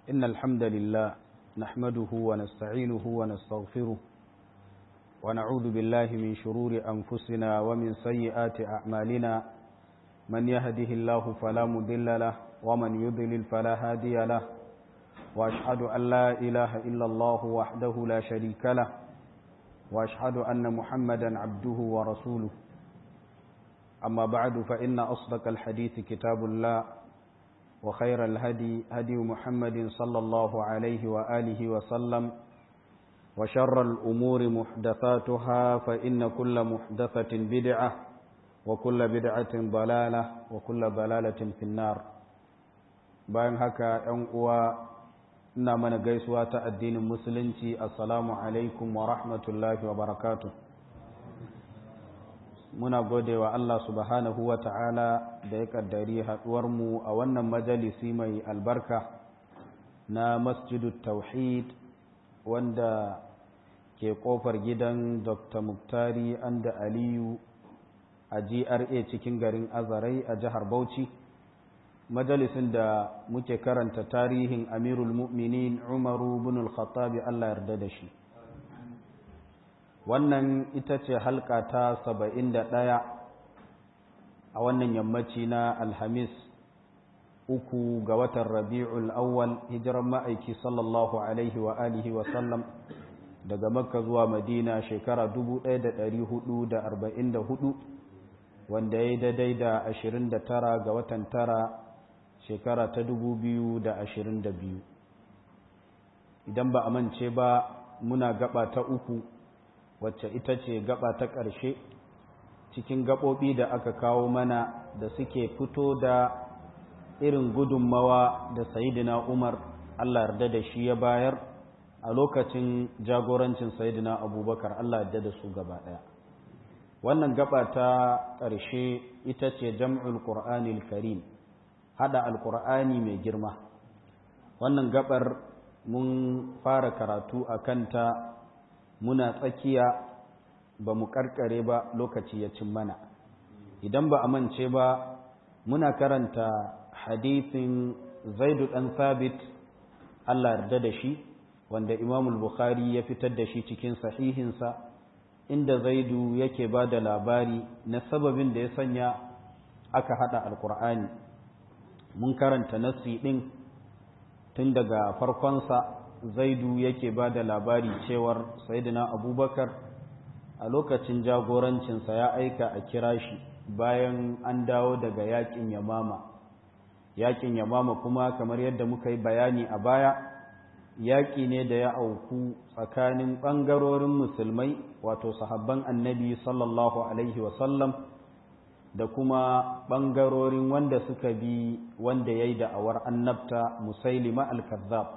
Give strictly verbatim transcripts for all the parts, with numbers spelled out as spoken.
إن الحمد لله نحمده ونستعينه ونستغفره ونعوذ بالله من شرور أنفسنا ومن سيئات أعمالنا من يهده الله فلا مضل له ومن يضلل فلا هادي له وأشهد أن لا إله إلا الله وحده لا شريك له وأشهد أن محمدا عبده ورسوله أما بعد فإن أصدق الحديث كتاب الله وخير الهدي هدي محمد صلى الله عليه وآله وسلم وشر الأمور محدثاتها فإن كل محدثة بدعة وكل بدعة ضلالة وكل ضلالة في النار bayan haka ‘yan uwa ina mana gaisuwa ta addinin musulunci assalamu alaikum wa rahmatullahi wa barakatuh muna gode wa Allah subhanahu wa ta'ala da ya kaddari haɗuwarmu a wannan majalisi mai albarka na masjidu tauhid wanda ke ƙofar gidan dr muktari anda aliyu a G R A cikin garin azarai a jihar bauchi majalisin da muke karanta tarihin amirul mu'minin umaru bin al-khattabi Allah yarda da shi wannan ita ce halka ta saba'in da ɗaya a wannan yammaci na alhamis uku ga watan rabi'ul awwal hijiran ma'aiki sallallahu alaihi wa alihi wa sallam daga makka zuwa madina shekara dubu ɗaya da ɗari hudu da arba'in da hudu wanda ya yi daidai da ashirin da tara ga watan tara shekara ta dubu biyu da ashirin da biyu idan ba a mance ba muna gaba ta uku wacce ita ce gaba ta ƙarshe cikin gaɓoɓi da aka kawo mana da suke fito da irin gudunmawa da sayidina umar Allah yarda da shi ya bayar a lokacin jagorancin sayidina abubakar Allah yarda da su gaba ɗaya wannan gaba ta ƙarshe ita ce jam'ul qur'anil karim hada alqur'ani mai girma wannan gabar mun fara karatu a kanta muna tsakiya ba mu karkare ba lokaci ya cin mana idan ba a mance ba muna karanta hadithin zaidu dan sabit Allah yarda da shi wanda imamul bukhari ya fitar da shi cikin sahihinsa inda zaidu yake ba da labari na sababin da ya sanya aka hada alkur'ani mun karanta nassi din tun daga farkonsa zaidu yake ba da labari cewar sayyidina abubakar a lokacin jagorancinsa ya aika a kira shi bayan an dawo daga yakin yamama yakin yamama kuma kamar yadda muka yi bayani a baya yaƙi ne da ya auku tsakanin ɓangarorin musulmai wato sahabban annabi sallallahu alaihi wasallam da kuma ɓangarorin wanda suka bi wanda ya yi da'awar annabta musailima al-kazzab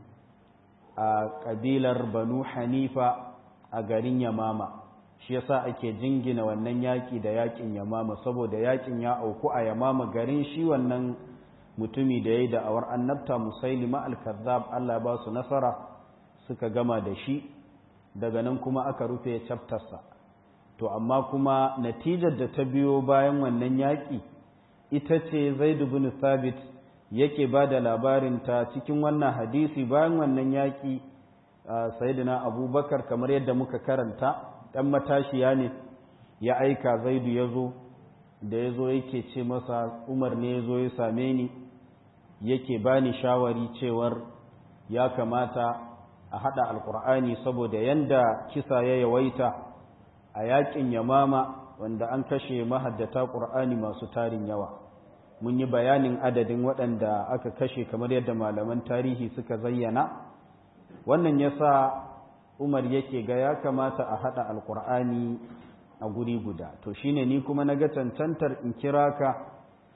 a ƙabilar banu hanifa a garin yamama shi yasa ake jingina wannan yaƙi da yaƙin yamama saboda yaƙin ya auku a yamama garin shi wannan mutumi da ya yi da'awar annabta musailima al-kazzab Allah ba su nasara suka gama da shi daga nan kuma aka rufe chaptersa to amma kuma natijar da ta biyo bayan wannan yaƙi ita ce zaid ibn thabit yake ba da labarin ta cikin wannan hadisi bayan wannan yaƙi sayyidina abubakar kamar yadda muka karanta dan matashiya ne ya aika zaidu ya zo da ya zo yake ce masa umar ne ya zo ya same ni yake bani shawari cewar ya kamata a hada alkur'ani saboda yanda kisa ya yawaita a yakin yamama wanda an kashe mahaddata qur'ani masu tarin yawa mun yi bayanin adadin waɗanda aka kashe kamar yadda malaman tarihi suka zayyana wannan yasa umar yake ga ya kamata a hada alkur'ani a guri guda to shine ni kuma naga cancantar in kira ka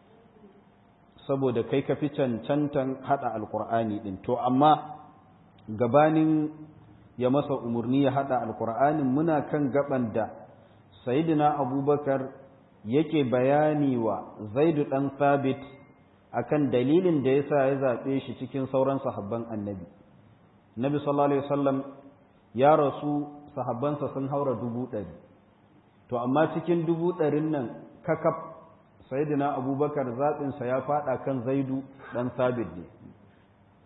saboda kai ka fi cancantan hada alkur'ani din to amma gabanin ya masa umarni ya hada alkur'anin muna kan gaban da sayyidina abubakar yake bayani wa zaidu dan sabit akan dalilin da yasa ya zabe shi cikin sauran sahabban annabi nabi sallallahu alaihi wasallam ya rasu sahabbansa sun haura dubu ɗari to amma cikin dubu ɗarin nan kakaf sayyidina abubakar zaɓinsa ya faɗa kan zaidu ɗan sabit ne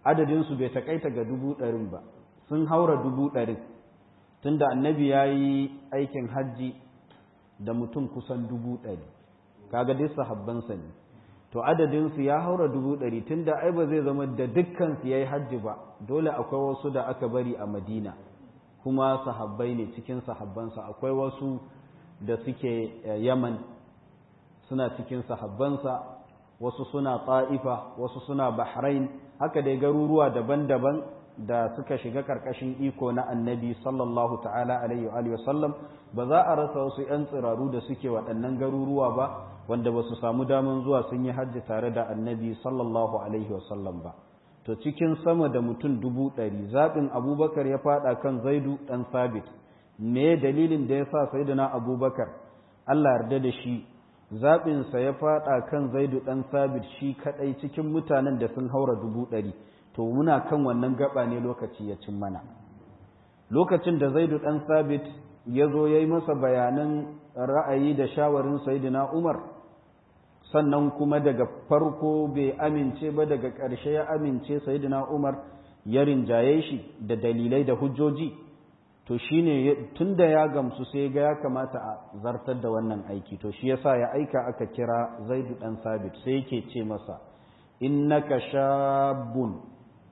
adadinsu bai takaita ga dubu ɗarin ba, sun haura dubu ɗarin, tunda annabi ya yi aikin hajji da mutum kusan dubu ɗari, kaga dai sahabbansa ne, to adadinsu ya haura dubu ɗari, tunda ai ba zai zama da dukkansu ya yi hajji ba, dole akwai wasu da aka bari a Madina, kuma sahabbai ne cikin sahabbansa, akwai wasu da suke Yaman suna cikin sahabbansa, wasu suna Ta'ifa, wasu suna Bahrain, haka dai garuruwa daban-daban da suka shiga karkashin iko na annabi sallallahu ta'ala alaihi wa sallam. Ba za a rasa wasu 'yan tsiraru da suke waɗannan garuruwa ba wanda ba su samu daman zuwa sun yi hajji tare da annabi sallallahu alaihi wa sallam ba. To cikin sama da mutum dubu ɗari zaɓin abubakar ya faɗa kan zaidu ɗan sabit. Me dalilin da ya sa sayyidina abubakar Allah yarda da shi zaɓinsa ya faɗa kan zaidu ɗan sabit shi kaɗai cikin mutanen da sun haura dubu ɗari? To muna kan wannan gaba ne lokaci ya cin mana. Lokacin da zaidu ɗan sabit ya zo ya yi masa bayanan ra'ayi da shawarin sayyidina umar, sannan kuma daga farko bai amince ba, daga ƙarshe ya amince sayyidina umar ya rinjaye shi da dalilai da hujjoji, to shine tunda ya gamsu sai ga ya kamata a zartar da wannan aiki, to shi yasa ya aika aka kira zaidu ɗan sabit sai yake ce masa innaka shabun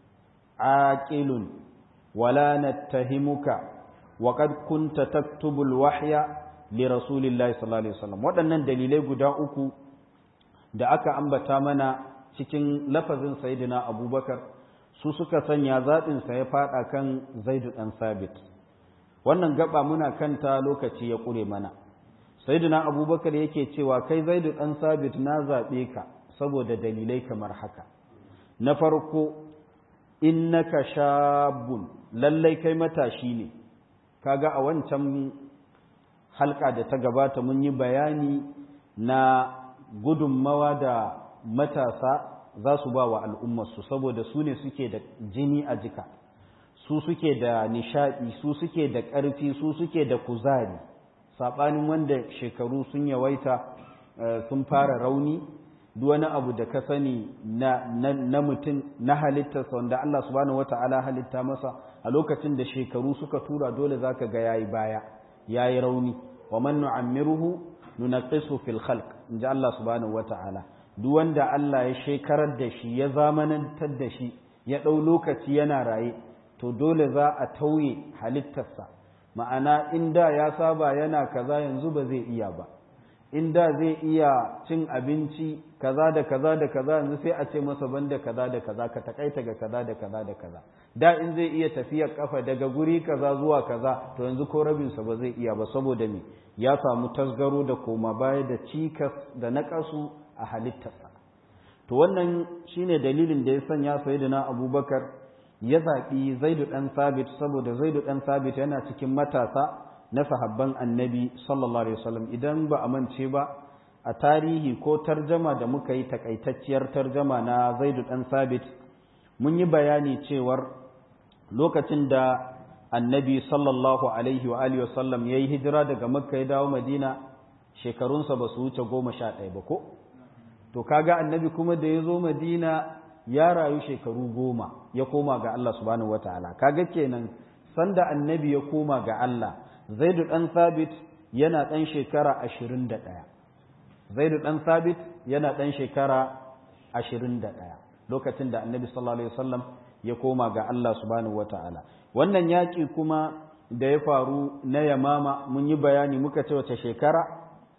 aqilun wala nattahimuka wa qad kunta taktubul wahya li rasulillahi sallallahu alaihi wasallam. Waɗannan dalilai guda uku da aka ambata mana cikin lafazin sayyidina abubakar su suka sanya zaɓin sa ya fada kan zaidu dan sabit. Wannan gaba muna kanta lokaci ya kure mana. Sayyidina abubakar yake cewa kai zaidu dan sabit na zaɓe ka saboda dalilai kamar haka. Na farko, innaka shabun, lallai kai matashi ne. Kaga a wancan halka da ta gabata mun yi bayani na gudunmawa da matasa za su ba wa al'ummarsu, saboda su ne suke da jini a jika, su suke da nishaɗi, su suke da ƙarfi, su suke da kuzari, saɓanin wanda shekaru sun yawaita sun fara rauni. Duk wani abu da ka sani na, na, na mutum na halittarsa wanda Allah subhanahu wata'ala halitta masa a lokacin da shekaru suka tura dole zaka ga yayi baya, yayi rauni. Wa man nu'ammiruhu nunaqqisu fil khalq, inja Allah subhanahu wata'ala. Duk wanda Allah ya shekarar da shi, ya zamanantar da shi, ya ɗau lokaci yana raye, to dole za a tauye halittarsa. Ma'ana inda ya saba yana kaza yanzu ba zai iya ba. Inda zai iya cin abinci kaza da kaza da kaza yanzu sai a ce masa banda kaza da kaza, ka takaita ga kaza da kaza da kaza. Da in zai iya tafiyar kafa daga guri kaza zuwa kaza, to yanzu ko rabinsa ba zai iya ba, saboda me ya samu tasgaro da koma baya da cikas da naƙasu a halittarsa. To wannan shine dalilin da ya sanya sayyidina abubakar ya zaɓi zaidu ɗan sabit, saboda zaidu ɗan sabit yana cikin matasa na sahabban annabi sallallahu alaihi wasallam. Idan ba a mance ba, a tarihi ko tarjama da muka yi takaitacciyar tarjama na zaidu ɗan sabit, mun yi bayani cewar lokacin da annabi sallallahu alaihi wa alihi wasallam ya yi hijira daga makka ya dawo madina, shekarunsa ba su wuce goma sha ɗaya ba ko? To kaga annabi kuma da ya zo madina ya rayu shekaru goma ya koma ga Allah subhanahu wataala. Kaga kenan sanda annabi ya koma ga Allah, zaidu ɗan sabit yana ɗan shekara ashirin da ɗaya. Zaidu ɗan sabit yana ɗan shekara ashirin da ɗaya lokacin da annabi sallallahu alaihi wasallam ya koma ga Allah subhanahu wataala. Wannan yaƙi kuma da ya faru na Yamama mun yi bayani, muka ce wace shekara?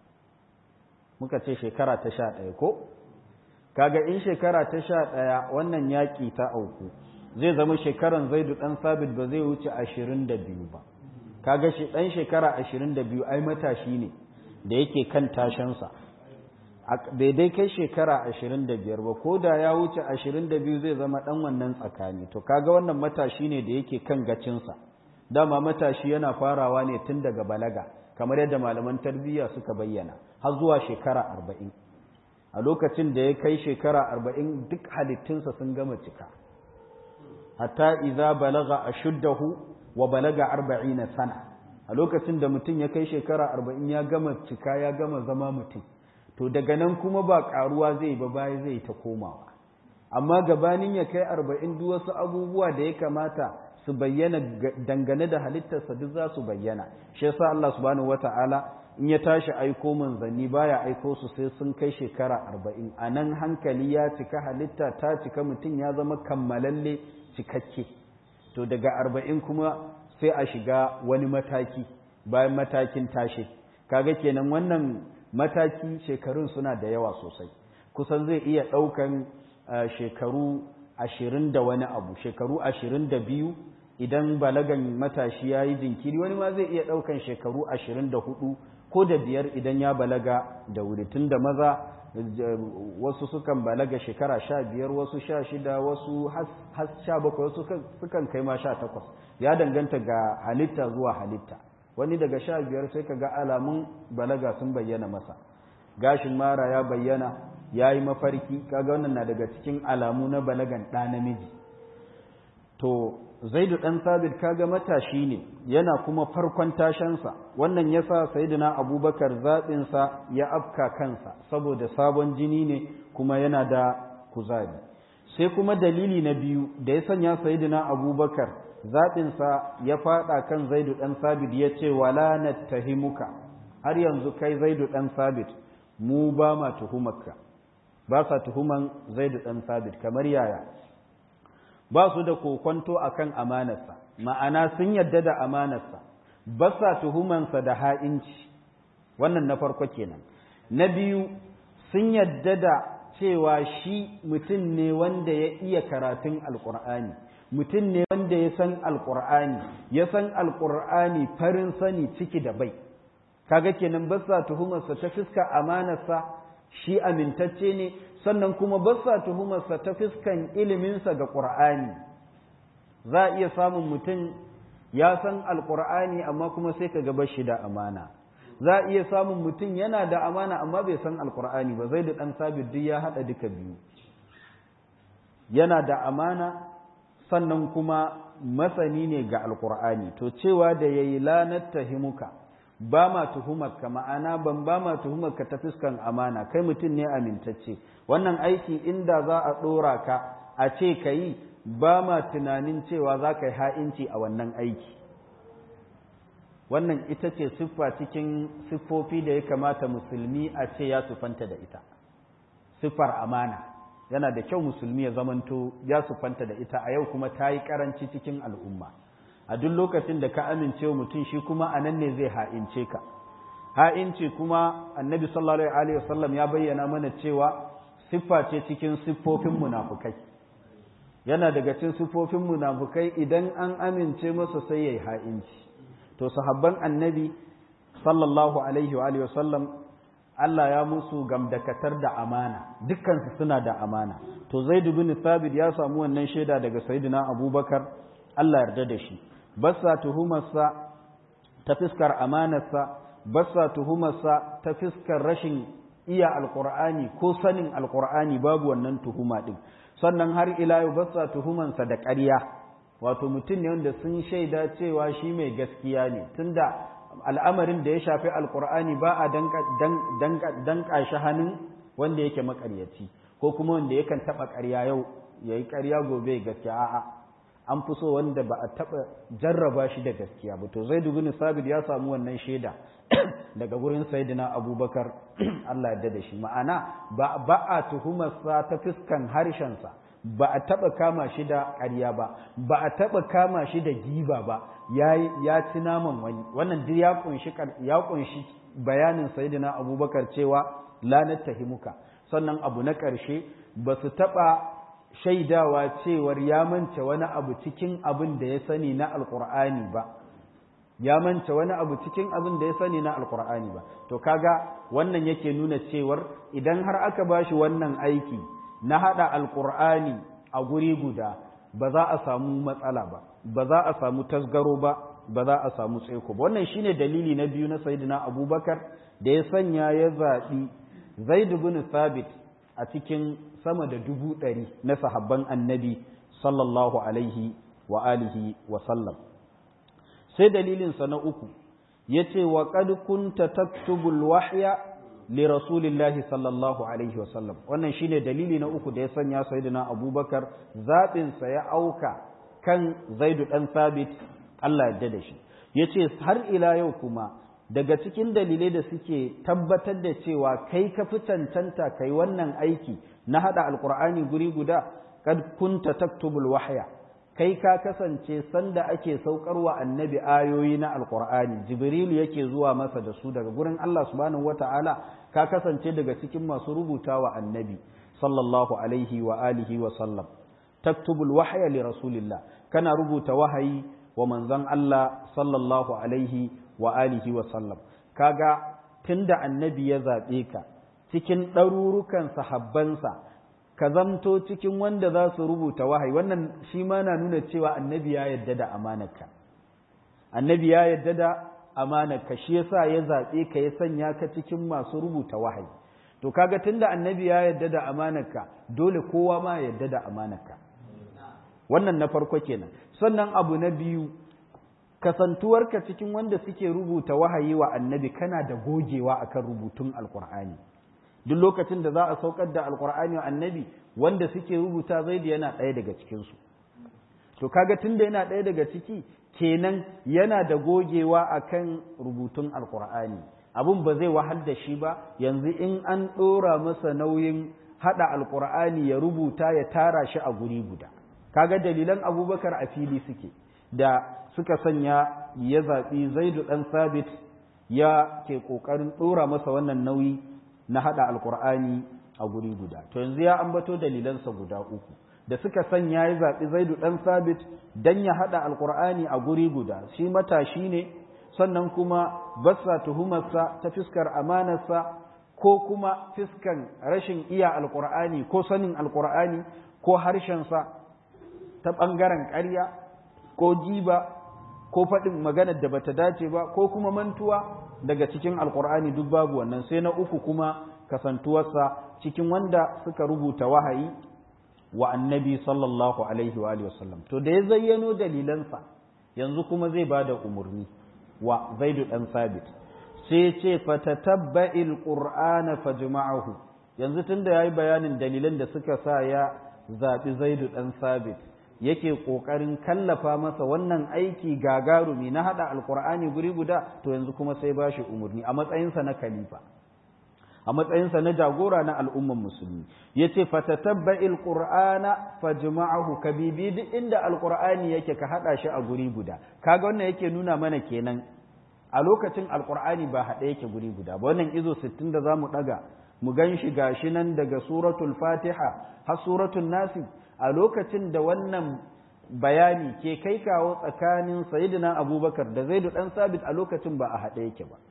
Muka ce shekara ta sha ɗaya ko? Kaga in shekara ta sha ɗaya wannan yaƙi ta auku, zai zama shekaran zaidu ɗan sabit ba zai wuce ashirin da biyu ba. Kaga shi ɗan shekara ashirin da biyu ai matashi ne da yake kan tashansa, bai dai kai shekara ashirin da biyar ba, ko da ya wuce ashirin da biyu zai zama ɗan wannan tsakani. To kaga wannan matashi ne da yake kan gacinsa. Dama matashi yana farawa ne tun daga balaga, kamar yadda malaman tarbiyya suka bayyana, har zuwa shekara arba'in. A lokacin da ya kai shekara arba'in duk halittunsa sun gama cika. Hatta idza balaga ashuddahu wa balaga arba'ina sana, a lokacin da mutum ya kai shekara arba'in ya gama cika, ya gama zama mutum. To daga nan kuma ba karuwa zai ba, baya zai ta komawa. amma gabanin ya kai arba'in duk wasu abubuwa da ya kamata su bayyana dangane da halittarsa duk za su bayyana. Shi yasa Allah subhanahu wata'ala in ya tashi aiko manzanni baya aiko su sai sun kai shekara arba'in. A nan hankali ya cika, halitta ta cika, mutum ya zama kammalalle cikakke. To daga arba'in kuma sai a shiga wani mataki bayan matakin tashi. Kaga kenan wannan mataki shekarun suna da yawa sosai. Kusan zai iya ɗaukan shekaru ashirin da wani abu, shekaru ashirin da biyu idan balagan matashi ya yi jinkiri, wani ma zai iya ɗaukan shekaru ashirin da hudu ko da biyar idan ya balaga da wuri. Tun da maza wasu sukan balaga shekara sha biyar, wasu sha shida, wasu has sha bakwai, wasu sukan kai ma sha takwas. Ya danganta ga halitta zuwa halitta. Wani daga sha biyar sai ka ga alamun balaga sun bayyana masa, gashin mara ya bayyana, ya yi mafarki, kaga wannan na daga cikin alamu na balagan ɗa namiji. To Zaidu ɗan Sabit kaga matashi ne, yana kuma farkon tashansa, wannan ya sa Sayyidina Abubakar zaɓinsa ya afka kansa, saboda sabon jini ne kuma yana da kuzari. Sai kuma dalili na biyu da ya sanya Sayyidina Abubakar zaɓinsa ya faɗa kan Zaidu ɗan Sabit ya ce, wala nattahimuka, har yanzu kai Zaidu ɗan Sabit, mu ba ma tuhumarka. Ba sa tuhuman Zaidu ɗan Sabit, kamar yaya? Ba su da kokwanto a kan amanarsa, ma'ana sun yadda da amanarsa, ba sa tuhumansa da ha'inci, wannan na farko kenan. Na biyu, sun yadda da cewa shi mutum ne wanda ya iya karatun Alƙur'ani, mutum ne wanda ya san Alƙur'ani, ya san Alƙur'ani farin sani ciki da bai. Kaga kenan ba sa tuhumarsa ta fuska amanarsa, shi amintacce ne, sannan kuma ba sa tuhumarsa ta fuskan iliminsa ga ƙur'ani. Za a iya samun mutum ya san alƙur'ani amma kuma sai ka gaba shi da amana. Za a iya samun mutum yana da amana amma bai san alƙur'ani ba. Zaidu ɗan Sabit duk ya haɗa duka biyu, yana da amana sannan kuma masani ne ga alƙur'ani. To cewa da yayi la nattahimuka, ba ma tuhumarka, ma'ana ban ba ma tuhumarka ta fuskan amana, kai mutum ne amintacce. Wannan aiki inda za a ɗora ka a ce ka yi, ba ma tunanin cewa za ka yi ha'inci a wannan aiki. Wannan ita ce siffa cikin siffofi da ya kamata musulmi a ce ya sufanta da ita, siffar amana. Yana da kyau musulmi ya zamanto ya sufanta da ita, a yau kuma ta yi ƙaranci cikin al'umma. A duk lokacin da ka amince wa mutum, shi kuma a nan ne zai ha'ince ka. Ha'inci kuma annabi sallallahu alaihi wasallam ya bayyana mana cewa siffa ce cikin siffofin munafukai. Yana daga cikin siffofin munafukai idan an amince masa sai yayi ha'inci. To sahabban annabi sallallahu alaihi wa sallam Allah ya musu gamdakatar da amana, dukkan su suna da amana. To Zaid bin Thabit ya samu wannan shaida daga Sayyidina Abubakar, Allah yarda da shi. Basa tuhumarsa ta fiskar amanarsa, basa tuhumarsa ta fiskar rashin iya alƙur'ani ko sanin alƙur'ani, babu wannan tuhuma ɗin. Sannan har ila yau basa tuhumansa da ƙarya, wato mutum ne wanda sun shaida cewa shi mai gaskiya ne, tunda al'amarin da ya shafi alƙur'ani ba a danƙa shi hannun wanda yake maƙaryaci, ko kuma wanda yakan taɓa ƙarya yau ya yi ƙarya gobe gaskiya, a'a. An fi so wanda ba a taɓa jarraba shi da gaskiya ba. To Zaidu bin Sabit ya samu wannan shaida daga gurin Sayyidina Abubakar, Allah ya da shi. Ma'ana ba ba a tuhumarsa ta fuskan harshensa, ba a taɓa kama shi da ƙarya ba, ba a taɓa kama shi da giba ba, ya ya ci naman wani. Wannan duk ya kunshi ya kunshi bayanin Sayyidina Abubakar cewa la nattahimuka. Sannan abu na ƙarshe, ba su taɓa shaidawa cewar ya mance wani abu cikin abin da ya sani na alkur'ani ba, ya mance wani abu cikin abin da ya sani na alkur'ani ba. To kaga wannan yake nuna cewar idan har aka bashi wannan aiki na hada alkur'ani a guri guda, ba za a samu matsala ba, ba za a samu tasgaro ba, ba za a samu tsaiko ba. Wannan shine dalili na biyu na Sayyidina Abubakar da ya sanya ya zaɓi Zaid bin Thabit a cikin sama da dubu ɗari na sahabban annabi sallallahu alaihi wa alihi wa sallam. Sai dalilinsa na uku ya ce wa qad kunta taktubul wahya li rasulillahi sallallahu alaihi wasallam. Wannan shine dalili na uku da ya sanya sayyidina Abubakar zaɓin sa ya auka kan Zaidu dan Sabit Allah yarda da shi. Yace har ila yau kuma daga cikin dalilai da suke tabbatar da cewa kai ka fi cancanta kai wannan aiki na hada alqur'ani guri guda, kad kunta taktubul wahya, kai ka kasance sanda ake saukarwa annabi ayoyi na alqur'ani, jibrilu yake zuwa masa da su daga gurin Allah subhanahu wata'ala, ka kasance daga cikin masu rubutawa annabi sallallahu alaihi wa alihi wa sallam. taktubul wahya li rasulillah, kana rubuta wahayi wa manzon Allah sallallahu alaihi wa alihi wa sallam. Kaga tunda annabi ya zabe ka cikin ɗarurukan sahabbansa ka zamto cikin wanda za su rubuta wahayi, wannan shi ma na nuna cewa annabi ya yadda da amanarka. Annabi ya yadda da amanarka, shi yasa ya zaɓe ka ya sanya ka cikin masu rubuta wahayi. To kaga tunda annabi ya yadda da amanarka, dole kowa ma ya yadda da amanarka. Wannan na farko kenan. Sannan abu na biyu, kasantuwarka cikin wanda suke rubuta wahayi wa annabi, kana da gogewa akan rubutun alkur'ani. Duk lokacin da za a saukar da alkur'ani wa annabi, wanda suke rubuta Zaidu yana ɗaya daga cikinsu. To kaga tunda yana ɗaya daga ciki, kenan yana da gogewa akan rubutun alkur'ani. Abun ba zai wahal da shi ba, yanzu in an ɗora masa nauyin haɗa alkur'ani ya rubuta ya tara shi a guri guda. Kaga dalilan Abubakar a fili suke, da suka sanya ya zaɓi Zaidu ɗan Sabit ya ke ƙoƙarin ɗora masa wannan nauyi na haɗa alkur'ani a guri guda. To yanzu ya ambato dalilansa guda uku da suka sanya ya zaɓi Zaidu ɗan Sabit don ya haɗa alkur'ani a guri guda. Shi matashi ne, sannan kuma basa tuhumarsa ta fiskar amanarsa ko kuma fiskan rashin iya alkur'ani ko sanin alkur'ani ko harshensa ta ɓangaren ƙarya ko jiba ko faɗin maganar da bata dace ba ko kuma mantuwa daga cikin alkur'ani, duk babu wannan. Sai na uku kuma kasantuwarsa cikin wanda suka rubuta wahayi wa annabi sallallahu alaihi wa alihi wasallam. To da ya zayyano dalilansa, yanzu kuma zai bada umarni wa Zaidu dan Sabit, sai ce fatatabba'il qur'ana fajma'ahu. Yanzu tunda yayi bayanin dalilan da suka sa ya zabi Zaidu dan Sabit, yake ƙoƙarin kallafa masa wannan aiki gagarumi na haɗa alƙur'ani guri guda, to yanzu kuma sai ba shi umarni a matsayinsa na khalifa, a matsayinsa na jagora na al'umman musulmi. Ya ce fatatabba'il qur'ana fajma'ahu, ka bibi duk inda alƙur'ani yake ka haɗa shi a guri guda. Kaga wannan yake nuna mana kenan a lokacin alƙur'ani ba haɗe yake guri guda ba. Wannan izo sittin da zamu ɗaga mu gan shi gashi nan daga suratul fatiha har suratul nasi, a lokacin da wannan bayani ke kai kawo tsakanin sayyidina abubakar da zaidu dan sabit, a lokacin ba a haɗe yake ba.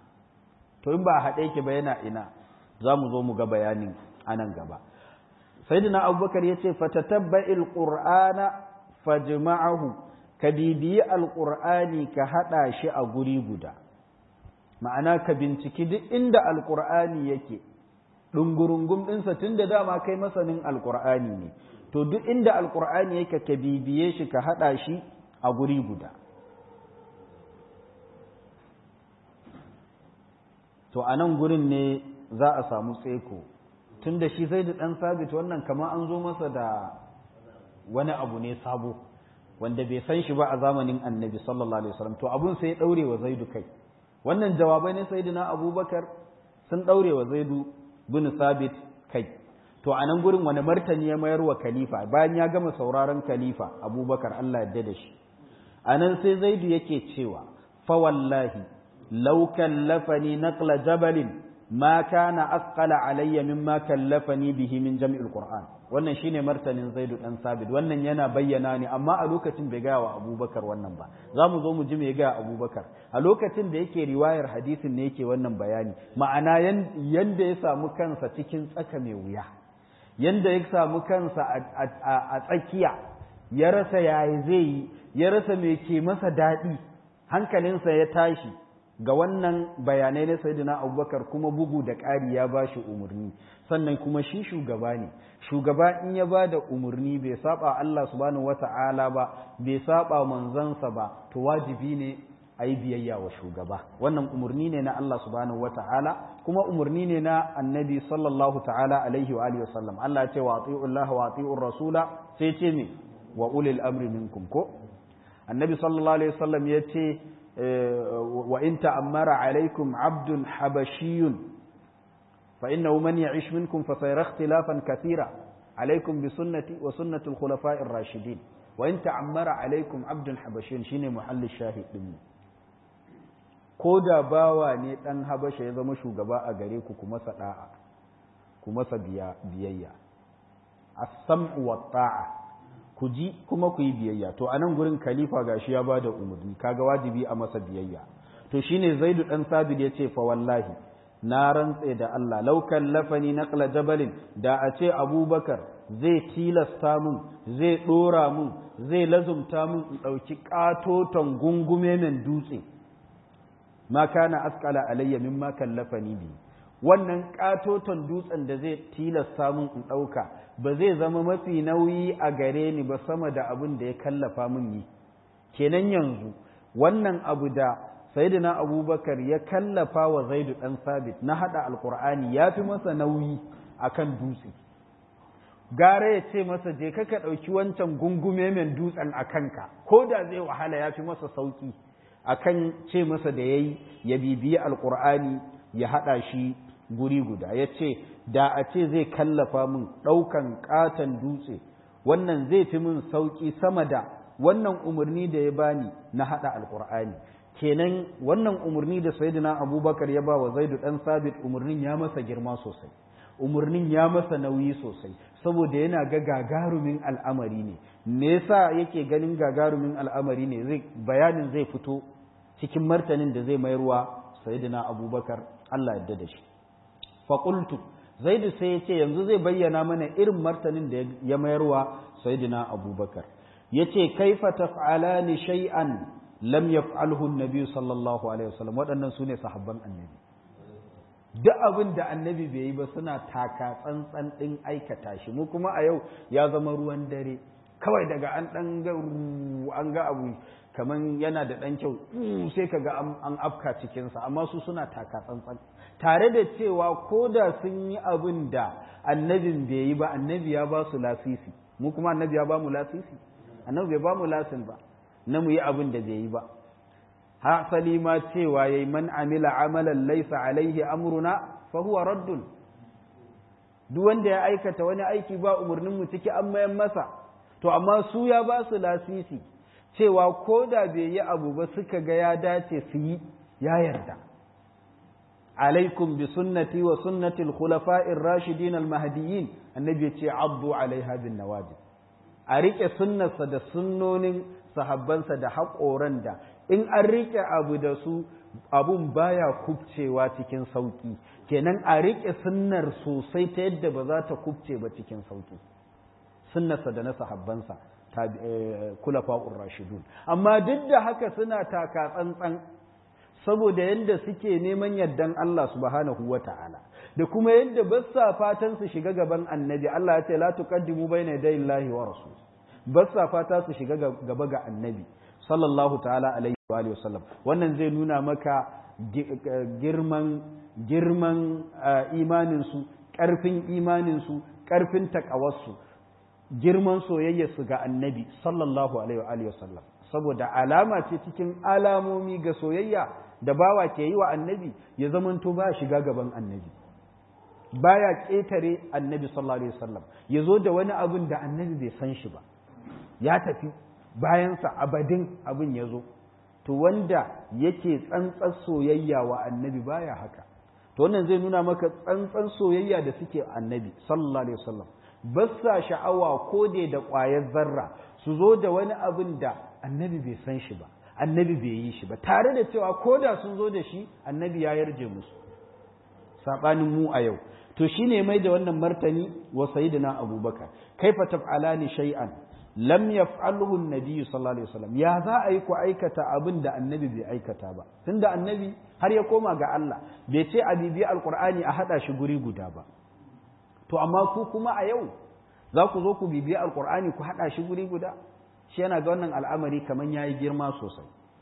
To in ba a haɗe yake ba yana ina, za mu zo mu ga bayanin a nan gaba. Sayyidina abubakar ya ce fatatabba'il qur'ana fajma'ahu, ka bibiyi alqur'ani ka haɗa shi a guri guda. Ma'ana ka binciki duk inda alqur'ani yake ɗungurungum ɗinsa, tun da dama kai masanin alqur'ani ne. To duk inda alkur'ani yake ka bibiye shi ka haɗa shi a guri guda. To a nan gurin ne za a samu tseko, tun da shi Zaidu ɗan Sabit wannan kama an zo masa da wani abu ne sabo wanda bai san shi ba a zamanin annabi sallallahu alaihi wasallam. To abun sai ya ɗaure wa Zaidu kai. Wannan jawabai ne Sayyidina Abubakar sun ɗaure wa Zaidu bin Sabit kai. To a nan gurin wani martani ya mayar wa khalifa bayan ya gama sauraron khalifa Abubakar, Allah yarda da shi. A nan sai Zaidu yake cewa fa wallahi law kallafani naqla jabalin ma kana asqala alayya mimma kallafani bihi min jam'il qur'an. Wannan shine martanin Zaidu dan Sabit. Wannan yana bayyana ne, amma a lokacin bai ga wa Abubakar wannan ba. Za mu zo mu ji me ga Abubakar a lokacin da yake riwayar hadisin ne yake wannan bayani, ma'ana yanda ya samu kansa cikin tsaka mai wuya, yanda ya samu kansa a tsakiya, ya rasa yayi zai yi, ya rasa me ke masa daɗi, hankalinsa ya tashi ga wannan bayanai na Sayyidina Abubakar, kuma bugu da ƙari ya ba shi umarni. Sannan kuma shi shugaba ne, shugaba in ya ba da umarni bai saba Allah subhanahu wata'ala ba, bai saba manzansa ba, to wajibi ne ayi biyayya wa shugaba. Wannan umarni ne na Allah subhanahu wata'ala kuma umarni ne na annabi sallallahu ta'ala alaihi wa alihi wasallam. Allah ya ce wa ati'u Allah wa ati'ur rasula sai ce me wa ulil amri minkum ko annabi sallallahu alaihi wasallam ya ce wa in ta'ammara alaikum abdun habashiyun fa innahu man ya'ish minkum fa sayara ikhtilafan kathira alaikum bi sunnati wa sunnati al-khulafa'ir rashidin. wa in ta'ammara alaikum abdun habashiyun shine muhalli shahid din. ko da bawa ne ɗan habasha ya zama shugaba a gare ku kuma sada'a kuma sa biyayya as-sam'u wat-ta'a ku ji kuma ku yi biyayya. To anan gurin khalifa gashi ya bada umarni kaga wajibi a masa biyayya. To shine Zaidu dan Sabit yace fa wallahi na rantse da Allah law kallafani naqla jabalin da a ce Abubakar zai tilasta mun zai dora mun zai lazumta mun in dauki katoton gungume men dutse ma kana asqala alayya mimma kallafani bi wannan katoton dutsen da zai tilasta mun in dauka ba zai zama mafi nauyi a gare ni ba sama da abin da ya kallafa mun yi. Kenan yanzu wannan abu da sayyidina Abubakar ya kallafa wa Zaidu dan Sabit na hada alqur'ani ya fi masa nauyi akan dutse. Gara ya ce masa je ka ka dauki wancan gungume men dutsen akan ka ko da zai wahala ya fi masa sauki akan ce masa da yayi ya bibiyi alqur'ani ya hada shi guri guda. Ya ce da a ce zai kallafa min ɗaukan ƙaton dutse wannan zai fi min sauƙi sama da wannan umarni da ya bani na haɗa alƙur'ani. Kenan wannan umarni da sayyidina Abubakar ya ba wa Zaidu ɗan Sabit umarnin ya masa girma sosai, umarnin ya masa nauyi sosai saboda yana ga gagarumin al'amari ne. Me yasa yake ganin gagarumin al'amari ne? Zai bayanin zai fito cikin martanin da zai mayarwa sayyidina Abubakar Allah yarda da shi. Faƙultu Zaidu sai ya ce yanzu zai bayyana mana irin martanin da ya mayarwa sayyidina Abubakar. Ya ce kaifa taf'alani shay'an lam yaf'alhu an-nabi sallallahu alaihi wasallam. Waɗannan sune sahabban annabi. Duk abin da annabi bai yi ba suna taka tsantsan ɗin aikata shi. Mu kuma a yau ya zama ruwan dare. Kawai daga an ɗan ga an ga abu kaman yana da ɗan kyau sai ka ga an afka cikinsa, amma su suna taka tsantsan. Tare da cewa ko da sun yi abin da annabin bai yi ba, annabi ya ba su lasisi. Mu kuma annabi ya ba mu lasisi? Annabi bai ba mu lasin ba na mu yi abin da bai yi ba. Hasali ma cewa yayi man amila amalan laysa alaihi amruna fa huwa raddun. Duk wanda ya aikata wani aiki ba umarnin mu ciki an mayan masa. To amma su ya ba su lasisi cewa ko da bai yi abu ba suka ga ya dace su yi, ya yarda. Alaikum bi sunnati wa sunnati al-khulafa'ir rashidin al-mahdiyyin. Annabi ya ce abdu alaiha bin nawajib. A rike sunnarsa da sunnonin sahabbansa da haƙoran da in an rike abu da su abun baya kubcewa cikin sauki. Kenan a rike sunnar sosai ta yadda ba za ta kubce ba cikin sauki. Sunnarsa da na sahabbansa kulafa'ur rashidun. Amma duk da haka suna taka tsantsan saboda yadda suke neman yardan Allah subhanahu wa ta'ala da kuma yadda ba sa fatan su shiga gaban annabi. Allah ya ce la tuqaddimu bayna yaday Allahi wa rasul. Ba sa fata su shiga gaba ga annabi sallallahu ta'ala alaihi wa alihi wasallam. Wannan zai nuna maka girman girman imanin su, karfin imanin su, karfin takawarsu, girman soyayya su ga annabi sallallahu alaihi wa sallam. Saboda alama ce cikin alamomi ga soyayya da bawa ke yi wa annabi ya zamanto ba shiga gaban annabi, baya ƙetare annabi sallallahu alaihi wasallam, ya zo da wani abin da annabi bai san shi ba, ya tafi bayansa abadin abin ya zo. To wanda yake tsantsar soyayya wa annabi baya haka. To wannan zai nuna maka tsantsan soyayya da suke annabi sallallahu alaihi wasallam. Ba sa sha'awa ko dai da ƙwayar zarra su zo da wani abin da annabi bai san shi ba, annabi bai yi shi ba, tare da cewa ko da sun zo da shi annabi ya yarje musu. Saɓanin mu a yau. To shine mai da wannan martani wa sayyidina Abubakar. Kaifa taf'alani shay'an lam yaf'alhu an-nabi sallallahu alaihi wasallam. Ya za a yi ku aikata abin da annabi bai aikata ba. Tunda annabi har ya koma ga Allah bai ce a bibi alqur'ani a hada shi guri guda ba. To amma ku kuma a yau za ku zo ku bibiya alkur'ani ku haɗa shi guri guda. Shi yana ga wannan al'amari kamar ya yi girma sosai.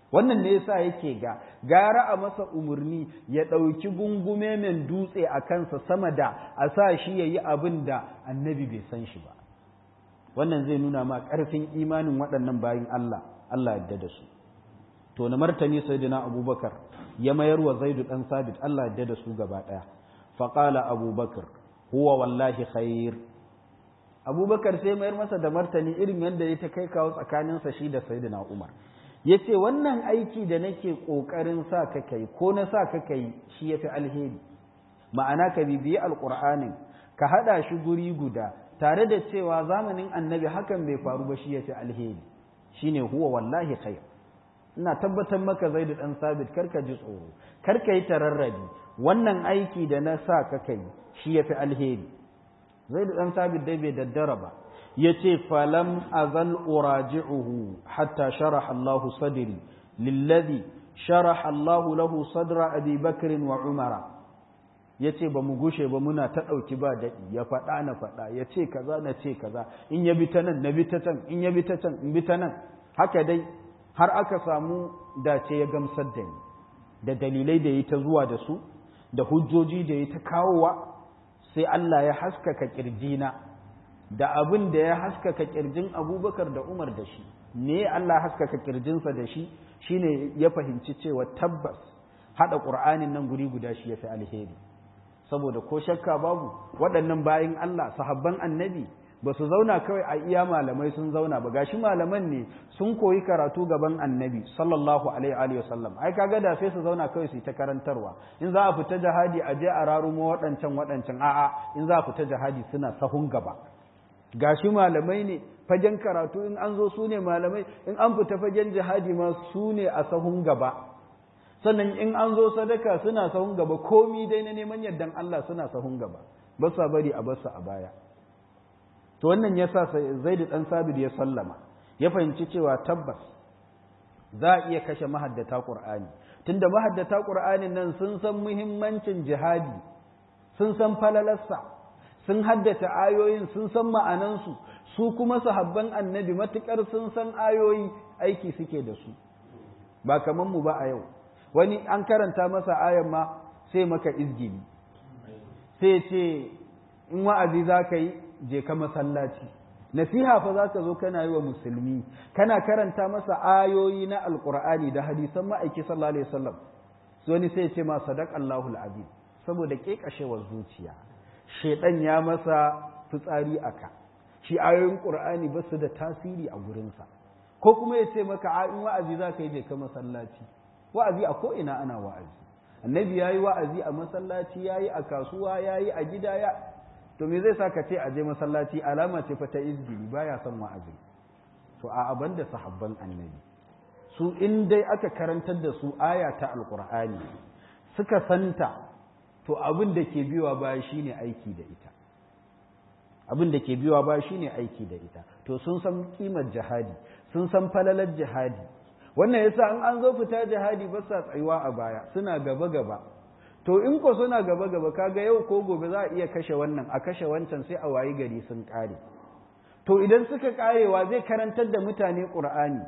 wannan ne yasa yake ga gara a masa umarni ya ɗauki gungume min dutse a kansa sama da a sa shi ya yi abin da annabi bai san shi ba. Wannan zai nuna ma ƙarfin imanin waɗannan bayin Allah, Allah yadda da su. To na martani sayyidina Abubakar ya mayar wa Zaidu ɗan Sabit, Allah yadda da su gaba ɗaya. Faƙala Abubakar, huwa wallahi khair. Abubakar sai mayar masa da martani irin yadda ya ta kai kawo tsakaninsa shi da sayyidina Umar. Ya ce wannan aiki da nake ƙoƙarin sa ka kai ko na sa ka kai shi ya fi alheri, ma'ana ka bibiyi alƙur'anin ka haɗa shi guri guda tare da cewa zamanin annabi hakan bai faru ba shi ya fi alheri, shi ne huwa wallahi khair. Ina tabbatar maka Zaidu ɗan Sabit karka ji tsoro, karka yi tararrabi, wannan aiki da na sa ka kai shi ya fi alheri. Zaidu ɗan Sabit dai bai daddara ba, yace falam azal uraji'uhu hatta sharaha Allah sadri lilladhi sharaha Allah lahu sadra Abi Bakr wa Umar. Yace ba mu gushe ba muna ta dauki ba dadi, ya fada na fada, yace kaza na ce kaza, in ya bi ta nan na bi ta can, in ya bi ta can in bi ta nan, haka dai har aka samu dace ya gamsar da ni da dalilai da yi ta zuwa da su da hujjoji da yi ta kawowa, sai Allah ya haskaka kirjina da abin da ya haskaka kirjin Abubakar da Umar da shi. Ne Allah haskaka kirjinsa da shi shine ya fahimci cewa tabbas hada Qur'anin nan guri guda shi yafi alheri, saboda ko shakka babu waɗannan bayin Allah sahabban annabi ba su zauna kawai a iya malamai sun zauna ba, gashi malaman ne sun koyi karatu gaban annabi sallallahu alaihi wa sallam. Ai kaga da sai su zauna kawai su yi ta karantarwa, in za a fita jihadi a je a rarumo waɗancan waɗancan, a'a in za a fita jihadi suna sahun gaba. Gashi malamai ne fagen karatu, in an zo su ne malamai, in an fita fagen jihadi ma su ne a sahun gaba, sannan in an zo sadaka suna sahun gaba, komi dai na neman yardan Allah suna sahun gaba, ba sa bari a basu a baya. To wannan ya sa Zaidu ɗan Sabit ya sallama, ya fahimci cewa tabbas za a iya kashe mahaddata Qur'ani, tunda mahaddata Qur'anin nan sun san muhimmancin jihadi, sun san falalarsa, sun haddace ayoyin, sun san ma'anansu, su kuma sahabban annabi matuƙar sun san ayoyi aiki suke da su, ba kamar mu ba a yau. Wani an karanta masa ayan ma sai maka izgili, sai ce in wa'azi za ka yi je ka masallaci, nasiha fa za ka zo kana yi wa musulmi, kana karanta masa ayoyi na alƙur'ani da hadisan ma'aiki sallallahu alaihi wasallam, wani sai ce ma sadaqallahu alazim, saboda kekashewar zuciya shedan ya masa fitsari aka, shi ayoyin qur'ani ba su da tasiri a gurinsa. Ko kuma ya ce maka in wa'azi za ka yi je ka masallaci, wa'azi a ko ina ana wa'azi, annabi ya yi wa'azi a masallaci, ya yi a kasuwa, ya yi a gida, ya to me zai sa ka ce a je masallaci? Alama ce fa ta izgili, baya son wa'azi. To a aban da sahabban annabi su in dai aka karantar da su aya ta alqur'ani suka santa, to abin da ke biyowa baya shine aiki da ita, abin da ke biyowa baya shine aiki da ita. To sun san kimar jihadi, sun san falalar jihadi, wannan yasa in an zo fita jihadi ba sa tsayuwa a baya, suna gaba gaba. To in ko suna gaba gaba, kaga yau ko gobe za a iya kashe wannan a kashe wancan, sai a wayi gari sun kare. To idan suka karewa zai karantar da mutane Qur'ani,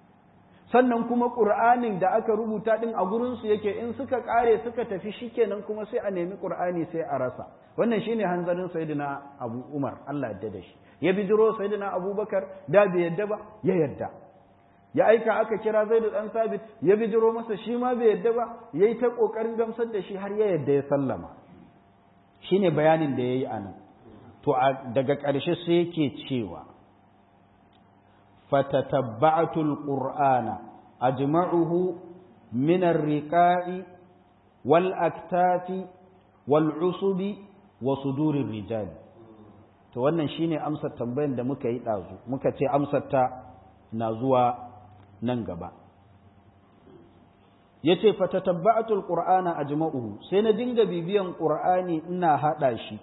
sannan kuma Qur'anin da aka rubuta din a gurin su yake, in suka kare suka tafi shikenan kuma sai a nemi Qur'ani sai a rasa. Wannan shine hanzarin sayyidina Abu Umar, Allah ya yarda da shi. Ya bijiro sayyidina Abubakar, da bai yadda ba, ya yarda. Ya aika aka kira Zaidu ɗan Sabit, ya bijiro masa, shi ma bai yadda ba, ya yi ta ƙoƙarin gamsar da shi har ya yadda ya sallama. Shi ne bayanin da ya yi a nan. To daga ƙarshe sai yake cewa, fatatabba'atul qur'ana ajma'uhu min ar-riqa'i wal aktafi wal usubi wa sudurir rijal. To wannan shine amsar tambayar da muka yi ɗazu, muka ce amsar ta na zuwa nan gaba. Yace fatatabba'atul qur'ana ajma'uhu, sai na dinga bibiyan qur'ani ina hada shi.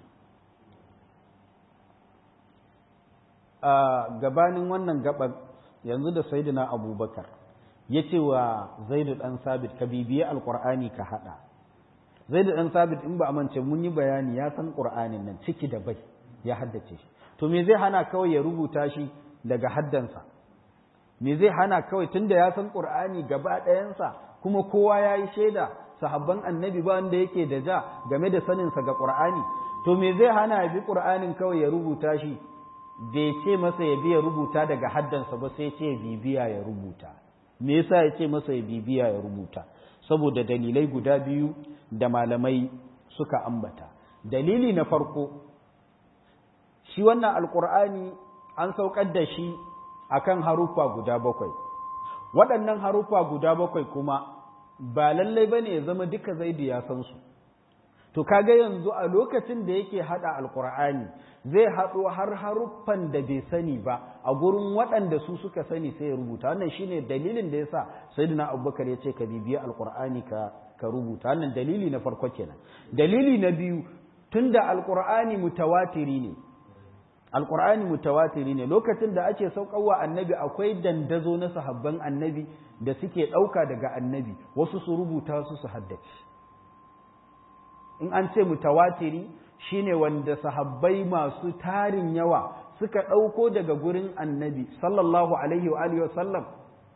A gabanin wannan gaban yanzu da sayyidina Abubakar yace wa Zaid dan Sabit ka bibiye alqur'ani ka hada. Zaid dan Sabit in ba amince mun yi bayani ya san qur'anin nan ciki da bai, ya haddace shi. To me zai hana kawai ya rubuta shi daga haddansa? me zai hana kawai tunda ya san Qur'ani gaba ɗayansa kuma kowa ya yi shaida sahabban annabi ba wanda yake da ja game da saninsa ga Qur'ani to me zai hana ya bi Qur'anin kawai ya rubuta shi bai ce masa ya biya rubuta daga haddansa ba sai ce bibiya ya rubuta me yasa ya ce masa ya bibiya ya rubuta saboda dalilai guda biyu da malamai suka ambata dalili na farko shi wannan alqur'ani an saukar da shi akan haruffa guda bakwai waɗannan haruffa guda bakwai kuma ba lallai bane ya zama duka Zaidu ya san su to kaga yanzu a lokacin da yake hada alqur'ani zai hado har haruffan da bai sani ba a gurin waɗanda su suka sani sai ya rubuta wannan shine dalilin da yasa sayyidina Abubakar ya ce ka bibiya alqur'ani ka ka rubuta wannan dalili na farko kenan dalili na biyu tunda alqur'ani mutawatiri ne alqur'ani mutawatiri ne lokacin da ake saukarwa annabi akwai dandazo na sahabban annabi da suke dauka daga annabi wasu su rubuta su su haddace in an ce mutawatiri shine wanda sahabbai masu tarin yawa suka ɗauko daga gurin annabi sallallahu alaihi wa alihi wasallam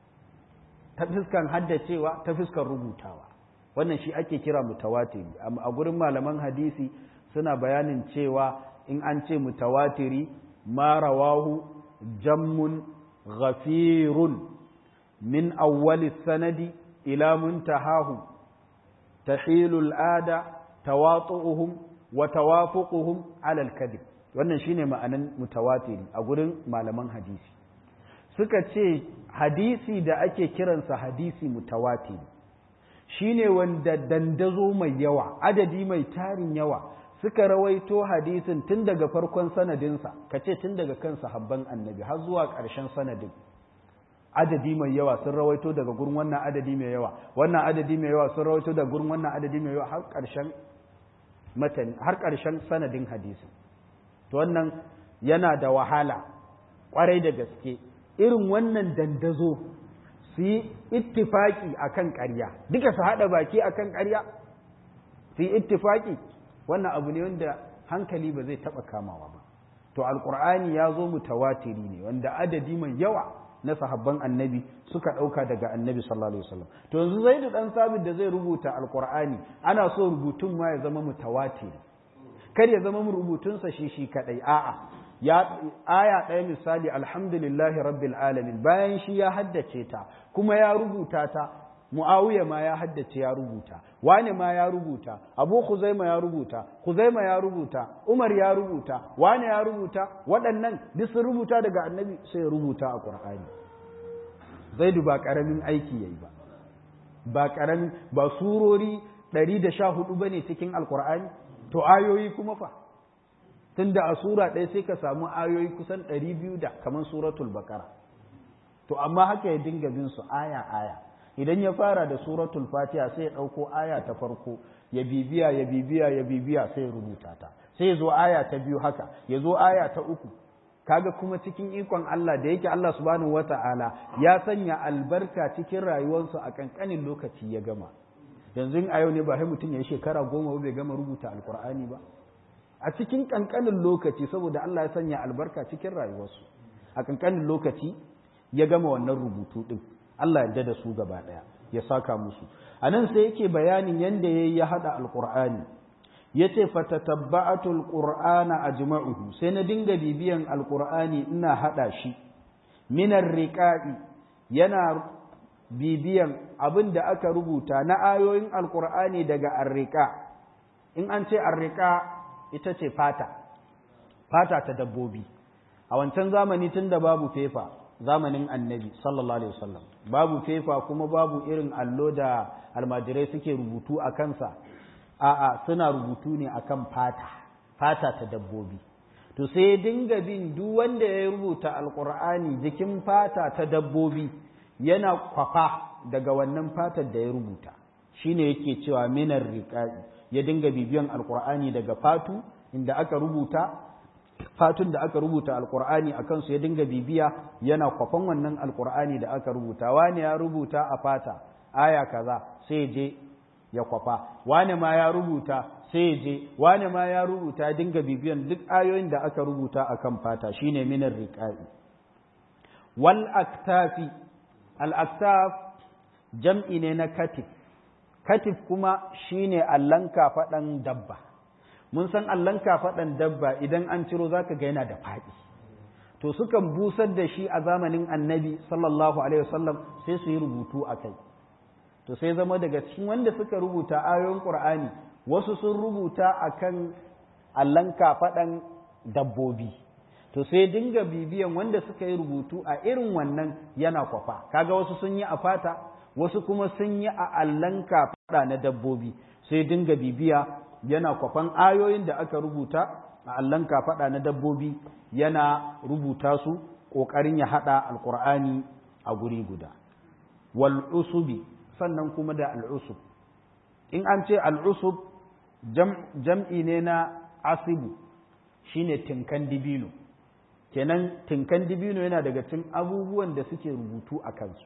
ta fiskan haddacewa ta fiskan rubutawa wannan shi ake kira mutawatiri a gurin malaman hadisi suna bayanin cewa in an ce mutawatiri ma rawahu jammun ghafirun min awwalis sanadi ila muntahahu tahilul ada tawatu'uhum wa tawafuquhum ala al-kadhib wannan shine ma'anan mutawatiri a gurin malaman hadisi suka ce hadisi da ake kiransa hadisi mutawatiri shine wanda dandazo mai yawa adadi mai tarin yawa suka rawaito hadisin tun daga farkon sanadinsa kace tun daga kan sahabban annabi har zuwa ƙarshen sanadin adadi mai yawa sun rawaito daga gurin wannan adadi mai yawa wannan adadi mai yawa sun rawaito daga gurin wannan adadi mai yawa har ƙarshen matan har ƙarshen sanadin hadisi to wannan yana da wahala ƙwarai da gaske irin wannan dandazo su yi ittifaki akan ƙarya duka su haɗa baki akan ƙarya su yi ittifaki wannan abu ne wanda hankali ba zai taɓa kamawa ba to alƙur'ani ya zo mutawatiri ne wanda adadi mai yawa na sahabban annabi suka ɗauka daga annabi sallallahu alaihi wasallam to yanzu zaidu dan sabit da zai rubuta alqur'ani ana so rubutun ma ya zama mutawatir kar ya zama rubutunsa shi shi kadai a'a ya aya ɗaya misali alhamdulillahi rabbil alamin bayan shi ya haddace ta kuma ya rubuta ta muawiya ma ya haddace ya rubuta wani ma ya rubuta abu khuzaima ya rubuta khuzaima ya rubuta umar ya rubuta wani ya rubuta waɗannan duk sun rubuta daga annabi sai ya rubuta a qur'ani zaidu ba karamin aiki yayi ba ba karamin ba surori ɗari da sha hudu bane cikin alqur'ani to ayoyi kuma fa tunda a sura ɗaya sai ka samu ayoyi kusan ɗari biyu da kamar suratul baqara to amma haka ya dinga bin su aya aya idan ya fara da suratul fatiha sai ya ɗauko aya ta farko ya bibiya ya bibiya ya bibiya sai ya rubuta ta sai ya zo aya ta biyu haka ya zo aya ta uku kaga kuma cikin ikon Allah da yake Allah subhanahu wata'ala ya sanya albarka cikin rayuwarsu a kankanin lokaci ya gama yanzu a yau ne ba sai mutum ya yi shekara goma bai gama rubuta alkur'ani ba a cikin kankanin lokaci saboda Allah ya sanya albarka cikin rayuwarsu a kankanin lokaci ya gama wannan rubutu din Allah ya da su gaba ɗaya ya saka musu a nan sai yake bayanin yadda ya yi ya haɗa alƙur'ani ya ce fatatabba'atu alƙur'ana ajma'uhu sai na dinga bibiyan alƙur'ani ina haɗa shi minar riƙa'i yana bibiyan abin da aka rubuta na ayoyin alƙur'ani daga arriƙa in an ce arriƙa ita ce fata fata ta dabbobi a wancan zamani tun da babu fefa zamanin annabi sallallahu alaihi wasallam babu fefa kuma babu irin allo da almajirai suke rubutu a kansa a'a suna rubutu ne akan fata fata ta dabbobi to sai dinga bin duk wanda ya rubuta alqur'ani jikin fata ta dabbobi yana kwafa daga wannan fatar da ya rubuta shine yake cewa minar riqai ya dinga bibiyan alqur'ani daga fatu inda aka rubuta fatun da aka rubuta alkur'ani a kansu ya dinga bibiya yana kwafan wannan alkur'ani da aka rubuta wani ya rubuta a fata aya kaza sai je ya kwafa wani ma ya rubuta sai je wani ma ya rubuta dinga bibiyan duk ayoyin da aka rubuta akan fata shine minar riqai wal aktafi al aktaf jam'i ne na katif katif kuma shine allan kafaɗan dabba mun san allan kafaɗan dabba idan an ciro zaka ga yana da faɗi to sukan busar da shi a zamanin annabi sallallahu alaihi wasallam sai su yi rubutu a kai to sai zama daga cikin wanda suka rubuta ayoyin qur'ani wasu sun rubuta akan allan kafaɗan dabbobi to sai dinga bibiyan wanda suka yi rubutu a irin wannan yana kwafa kaga wasu sun yi a fata wasu kuma sun yi a allan kafaɗa na dabbobi sai dinga bibiya yana kwafan ayoyin da aka rubuta a allan kafaɗa na dabbobi yana rubuta su ƙoƙarin ya haɗa alƙur'ani a guri guda wal usubi sannan kuma da al'usub in an ce al'usub jam'i ne na asibu shine tinkan dibino kenan tinkan dibino yana daga cikin abubuwan da suke rubutu a kansu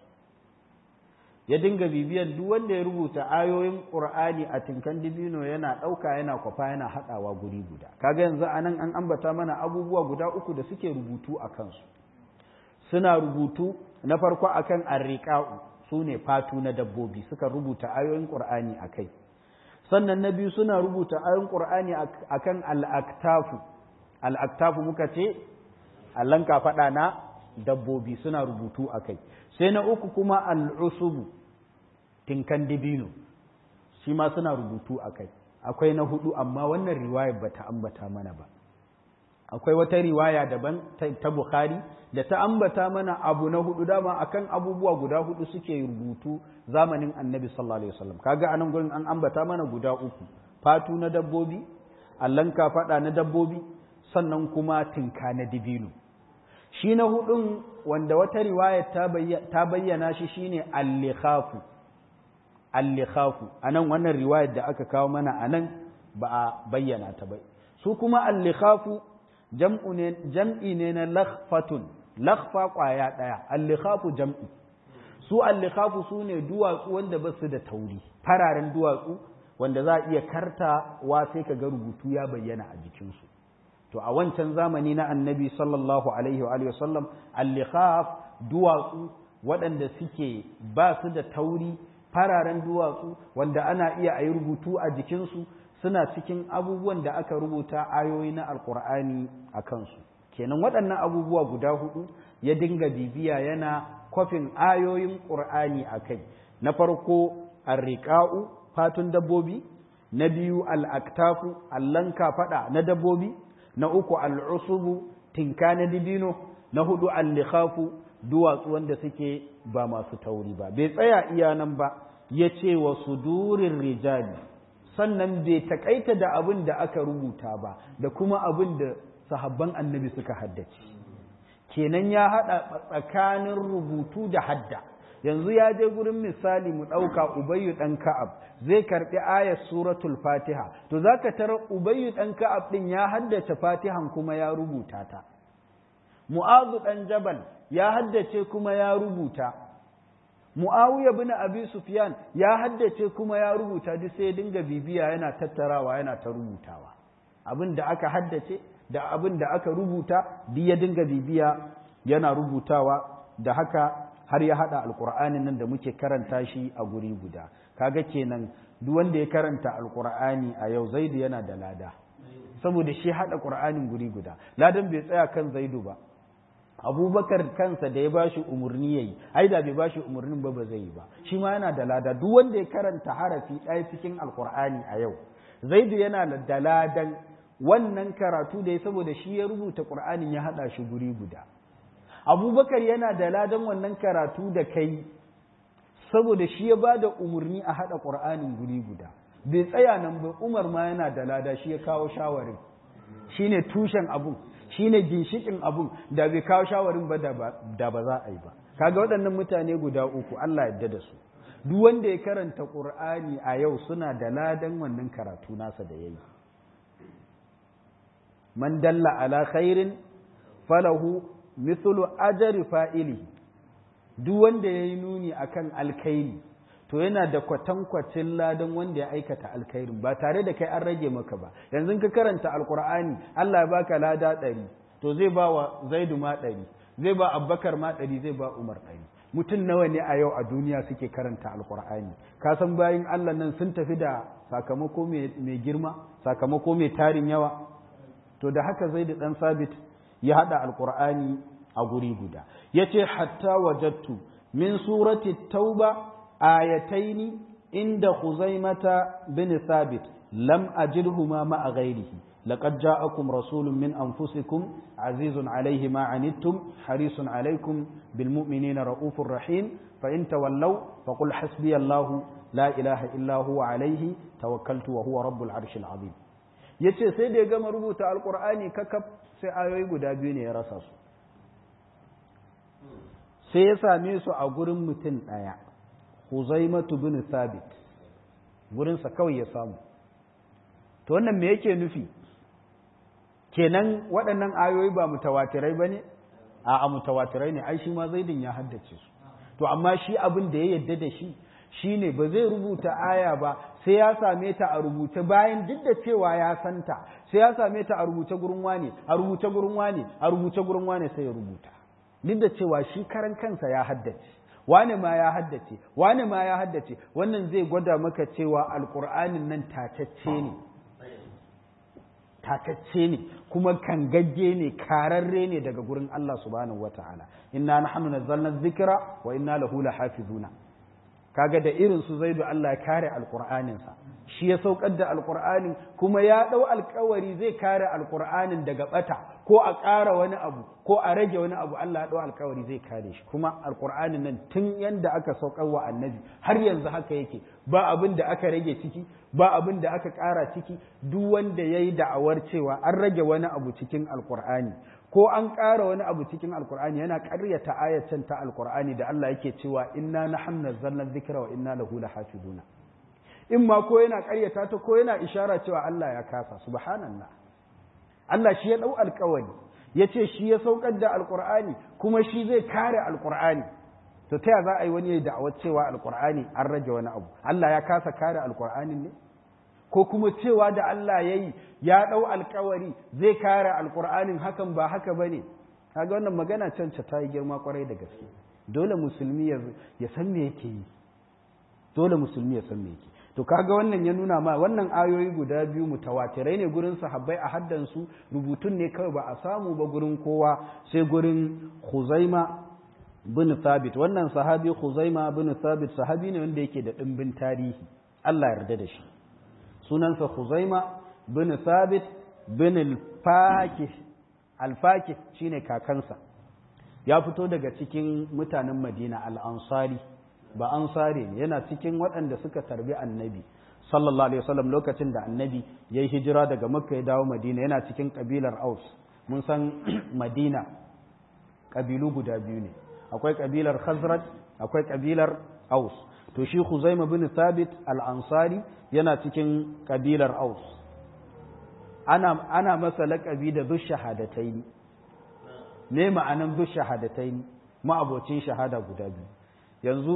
ya dinga bibiyan duk wanda ya rubuta ayoyin qur'ani a tinkan dibino yana ɗauka yana kwafa yana haɗawa guri guda kaga yanzu anan an ambata mana abubuwa guda uku da suke rubutu a kansu suna rubutu na farko akan arriqa'u sune fatu na dabbobi suka rubuta ayoyin qur'ani akai sannan na biyu suna rubuta ayoyin qur'ani akan al-aktafu al-aktafu muka ce allan kafaɗa na dabbobi suna rubutu akai sai na uku kuma al'usubu tinkan dibino shi ma suna rubutu akai akwai na hudu amma wannan riwayar bata ambata mana ba akwai wata riwaya daban ta Bukhari da ta ambata mana abu na hudu dama akan abubuwa guda hudu suke rubutu zamanin Annabi sallallahu alaihi wasallam kaga anan gurin an ambata mana guda uku fatu na dabbobi allan kafaɗa na dabbobi sannan kuma tinka na dibino shi na hudun wanda wata riwaya ta bayyana shi shine al-likhafu al-likhafu anan wannan riwayar da aka kawo mana anan ba a bayyana ta ba su kuma al-likhafu jam'u ne jam'i ne na lakhfatun lakhfa kwaya daya al-likhafu jam'i su al-likhafu sune duwatsu wanda ba su da tauri fararen duwatsu wanda za a iya kartawa sai ka ga rubutu ya bayyana a jikinsu to a wancan zamani na annabi sallallahu alaihi wa sallam al-likhaf duwatsu waɗanda suke ba su da tauri fararen duwatsu wanda ana iya a yi rubutu a jikinsu suna cikin abubuwan da aka rubuta ayoyi na alkur'ani a kansu kenan waɗannan abubuwa guda hudu ya dinga bibiya yana kwafin ayoyin ƙur'ani a kai na farko arriqa'u fatun dabbobi na biyu al-aktafu allan kafaɗa na dabbobi na uku al'usubu tinka na dibino na hudu al-likhafu duwatsu wanda suke ba masu tauri ba bai tsaya iya nan ba ya ce wa sudurin rijali sannan bai takaita da abin da aka rubuta ba da kuma abin da sahabban annabi suka haddace kenan ya hada tsakanin rubutu da hadda yanzu ya je gurin misali mu ɗauka ubayyu ɗan ka'ab zai karɓi ayar suratul fatiha to za ka tara ubayyu ɗan ka'ab ɗin ya haddace fatihan kuma ya rubuta ta mu'azu ɗan jabal ya haddace kuma ya rubuta mu'awiya bin abi sufyan ya haddace kuma ya rubuta duk sai dinga bibiya yana tattarawa yana ta rubutawa abin da aka haddace da abin da aka rubuta duk ya dinga bibiya yana rubutawa da haka har ya hada alqur'anin nan da muke karanta shi a guri guda kaga kenan duk wanda ya karanta alqur'ani a yau zaidu yana da lada saboda shi hada qur'anin guri guda ladan bai tsaya kan zaidu ba abubakar kansa da ya bashi umarni yayi ai da bai bashi umarnin ba ba zai yi ba shi ma yana da lada duk wanda ya karanta harafi ɗaya cikin alqur'ani a yau zaidu yana da ladan wannan karatu da ya saboda shi ya rubuta qur'anin ya hada shi guri guda abubakar yana da ladan wannan karatu da kai saboda shi ya ba da umarni a haɗa ƙur'anin guri guda bai tsaya nan ba umar ma yana da lada shi ya kawo shawarin shi ne tushen abun shi ne ginshiƙin abun da bai kawo shawarin ba da ba za a yi ba kaga waɗannan mutane guda uku Allah yadda da su duk wanda ya karanta ƙur'ani a yau suna da ladan wannan karatu nasa da ya yi man dalla ala khairin falahu mithlu ajri fa'ili duk wanda yayi nuni akan alkhairi to yana da kwatankwacin ladan wanda ya aikata alkhairin ba tare da kai an rage maka ba yanzu ka karanta alqur'ani Allah ya baka lada ɗari to zai ba wa Zaidu ma ɗari zai ba Abubakar ma ɗari zai ba Umar ɗari. Mutum nawa ne a yau a duniya suke karanta alkur'ani? Ka san bayin Allah nan sun tafi da sakamako mai girma, sakamako mai tarin yawa. To da haka Zaid dan Sabit ya hada alkur'ani a guri guda. Yace hatta wajadtu min surati tauba ayataini inda Khuzaimata bin Sabit lam ajidhuma ma ghairihi laqad ja'akum rasulun min anfusikum azizun alayhi ma anittum harisun alaykum bil mu'minina raufur rahim fa in tawallaw faqul hasbiyallahu la ilaha illa huwa alayhi tawakkaltu wa huwa rabbul arshil azim. Yace sai da ya gama rubuta alqur'ani kakaf sai ayoyi guda biyu ne ya rasa su, sai ya same su a gurin mutum daya, Huzaimatu bin Sabit, gurinsa kawai ya samu. To wannan me yake nufi? Kenan waɗannan ayoyi ba mutawatirai ba ne? A mutawatirai ne, ai shi ma Zaidin ya haddace su. To amma shi abin da ya yadda da shi shi ne ba zai rubuta aya ba sai ya same ta a rubuce, bayan duk da cewa ya santa, sai ya same ta a rubuce gurin wane, a rubuce gurin wane, a rubuce gurin wane sai ya rubuta. Duk da cewa shi karan kansa ya haddace. wane ma ya haddace wane ma ya haddace wannan zai gwada maka cewa alqur'anin nan tatacce ne tatacce ne kuma kangagge ne, kararre ne daga gurin Allah subhanahu wataala. Inna nahnu nazzalna dhikra wa inna lahu lahafizuna. Kaga da irin su Zaidu Allah ya kare alqur'anin sa, shi ya saukar da alqur'anin kuma ya dau alƙawari zai kare alqur'anin daga bata ko a ƙara wani abu ko a rage wani abu. Allah ya dau alƙawari zai kare shi, kuma alqur'anin nan tun yanda aka saukar wa annabi har yanzu haka yake, ba abin da aka rage ciki, ba abin da aka ƙara ciki. Duk wanda yayi da'awar cewa an rage wani abu cikin alqur'ani ko an ƙara wani abu cikin alkur'ani yana ƙaryata ayatan ta alkur'ani da Allah yake cewa inna nahnu nazzalna dhikra wa inna lahu lahafizuna. In ma ko yana ƙaryata ta ko yana ishara cewa Allah ya kasa. Subhanallah, Allah shi ya dau alƙawari yace shi ya saukar da alkur'ani kuma shi zai kare alkur'ani. To ta za a yi wani ya da'awar cewa alkur'ani an rage wani abu? Allah ya kasa kare alkur'anin ne? Ko kuma cewa da Allah ya yi ya ɗau alkawari zai kare alƙur'anin, hakan ba haka ba ne? Kaga wannan magana canca ta yi girma kwarai da gaske. Dole musulmi ya san me yake yi, dole musulmi ya san me yake. To kaga wannan ya nuna ma wannan ayoyi guda biyu mutawatirai ne gurin sahabbai a haddansu, rubutun ne kawai ba a samu ba gurin kowa sai gurin Khuzaima bin Thabit. Wannan sahabi Khuzaima bin Thabit sahabi ne wanda yake da ɗimbin tarihi, Allah ya yarda da shi. Sunansa Khuzaima bin Thabit bin al-Fakih. Al-Fakih shine kakansa. Ya fito daga cikin mutanen Madina, al-Ansari. Ba Ansari ne, yana cikin waɗanda suka tarbi Annabi sallallahu alaihi wasallam lokacin da Annabi yayi hijira daga Makka ya dawo Madina. Yana cikin kabilar Aus. Mun san Madina kabilu guda biyu ne. Akwai kabilar Khazraj, akwai kabilar Aus. To shi Khuzaima bin Thabit al-Ansari yana cikin kabilar Aus. Ana ana masa laƙabi da zush shahadataini. Me ma'anan zush shahadataini? Ma'abocin shahada guda biyu. Yanzu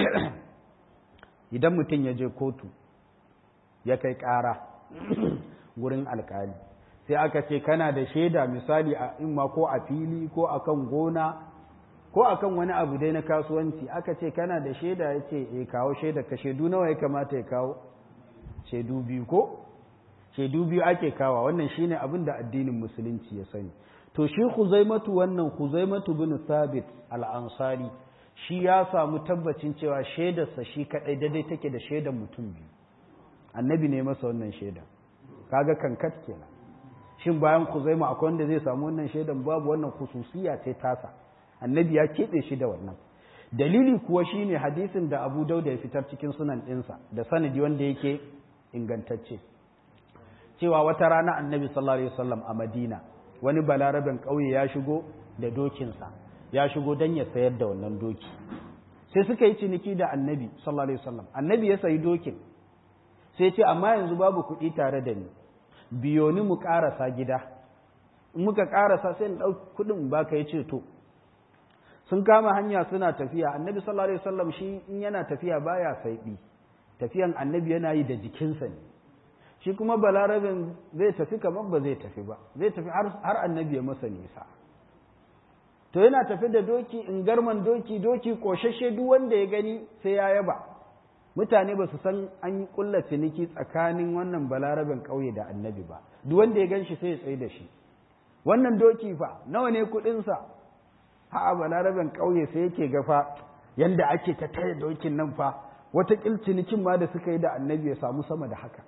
idan mutum ya je kotu ya kai ƙara gurin alƙali, sai aka ce kana da shaida misali a imma ko a fili ko akan gona ko akan wani abu dai na kasuwanci, aka ce kana da shaida, ya ce e kawo shaida ka. Shaidu nawa ya kamata ya kawo? Shaidu biyu ko? Shaidu biyu ake kawa. Wannan shine abin da addinin musulunci ya sani. To shi Khuzaimatu, wannan Khuzaimatu bin Thabit al-Ansari, shi ya samu tabbacin cewa shaidarsa shi kadai daidai take da shaidar mutum biyu. Annabi ne masa wannan shaidar. Kaga kankat kenan. Shin bayan Khuzaima akwai wanda zai samu wannan shaidar? Babu. Wannan khususiya ce tasa. Annabi ya keɓe shi da wannan. Dalili kuwa shine hadisin da Abu Dauda ya fitar cikin sunan ɗinsa da sanadi wanda yake ingantacce, cewa wata rana Annabi sallallahu alaihi wasallam a Madina, wani balaraben ƙauye ya shigo da dokinsa, ya shigo don ya sayar da wannan doki. Sai suka yi ciniki da Annabi sallallahu alaihi wasallam. Annabi ya sayi dokin, sai ce amma yanzu babu kuɗi tare da ni, biyo ni mu ƙarasa gida. In muka ƙarasa sai in ɗauki kuɗin in baka. Ya ce to. Sun kama hanya suna tafiya. Annabi sallallahu alaihi wasallam shi in yana tafiya baya saiɓi, tafiyan Annabi yana yi da jikinsa ne. Shi kuma balarabin zai tafi kamar ba zai tafi ba, zai tafi har Annabi ya masa nisa. to yana tafi da doki in garman doki doki koshashe duk wanda ya gani sai ya yaba mutane ba su san an yi kulla ciniki tsakanin wannan balaraben ƙauye da annabi ba duk wanda ya gan shi sai ya tsaye da shi wannan doki fa nawa ne kuɗinsa ha balaraben ƙauye sai yake gafa yanda ake ta tare dokin nan fa wata cinikin ma da suka yi da annabi ya samu sama da haka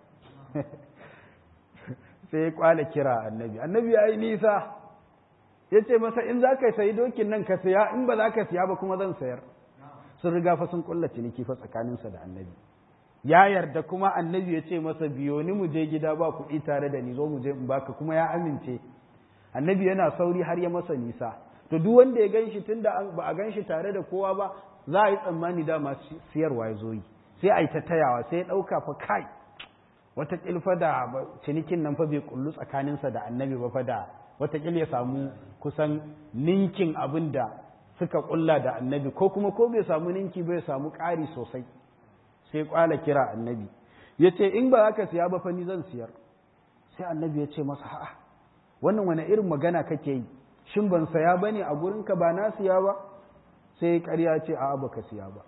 sai ya kwala kira annabi annabi ya yi nisa ya ce masa in za ka sayi dokin nan ka siya in ba za ka siya ba kuma zan sayar sun riga fa sun kulla ciniki fa tsakaninsa da annabi ya yarda kuma annabi ya ce masa biyo ni mu je gida ba kuɗi tare da ni zo mu je in baka kuma ya amince annabi yana sauri har ya masa nisa to duk wanda ya ganshi tunda ba a ganshi tare da kowa ba za a yi tsammani dama siyarwa ya zo yi sai a yi ta tayawa sai ya ɗauka fa kai wata ƙilfa da cinikin nan fa bai kullu tsakaninsa da annabi ba fa da wata ƙil ya samu kusan ninkin abin da suka kulla da annabi ko kuma ko bai samu ninki bai samu ƙari sosai sai kwala kira annabi ya ce in ba za ka siya ba fa ni zan siyar sai annabi ya ce masa a'a wannan wani irin magana kake yi shin ban saya ba ne a gurinka ba na siya ba sai ƙarya ce a'a baka siya ba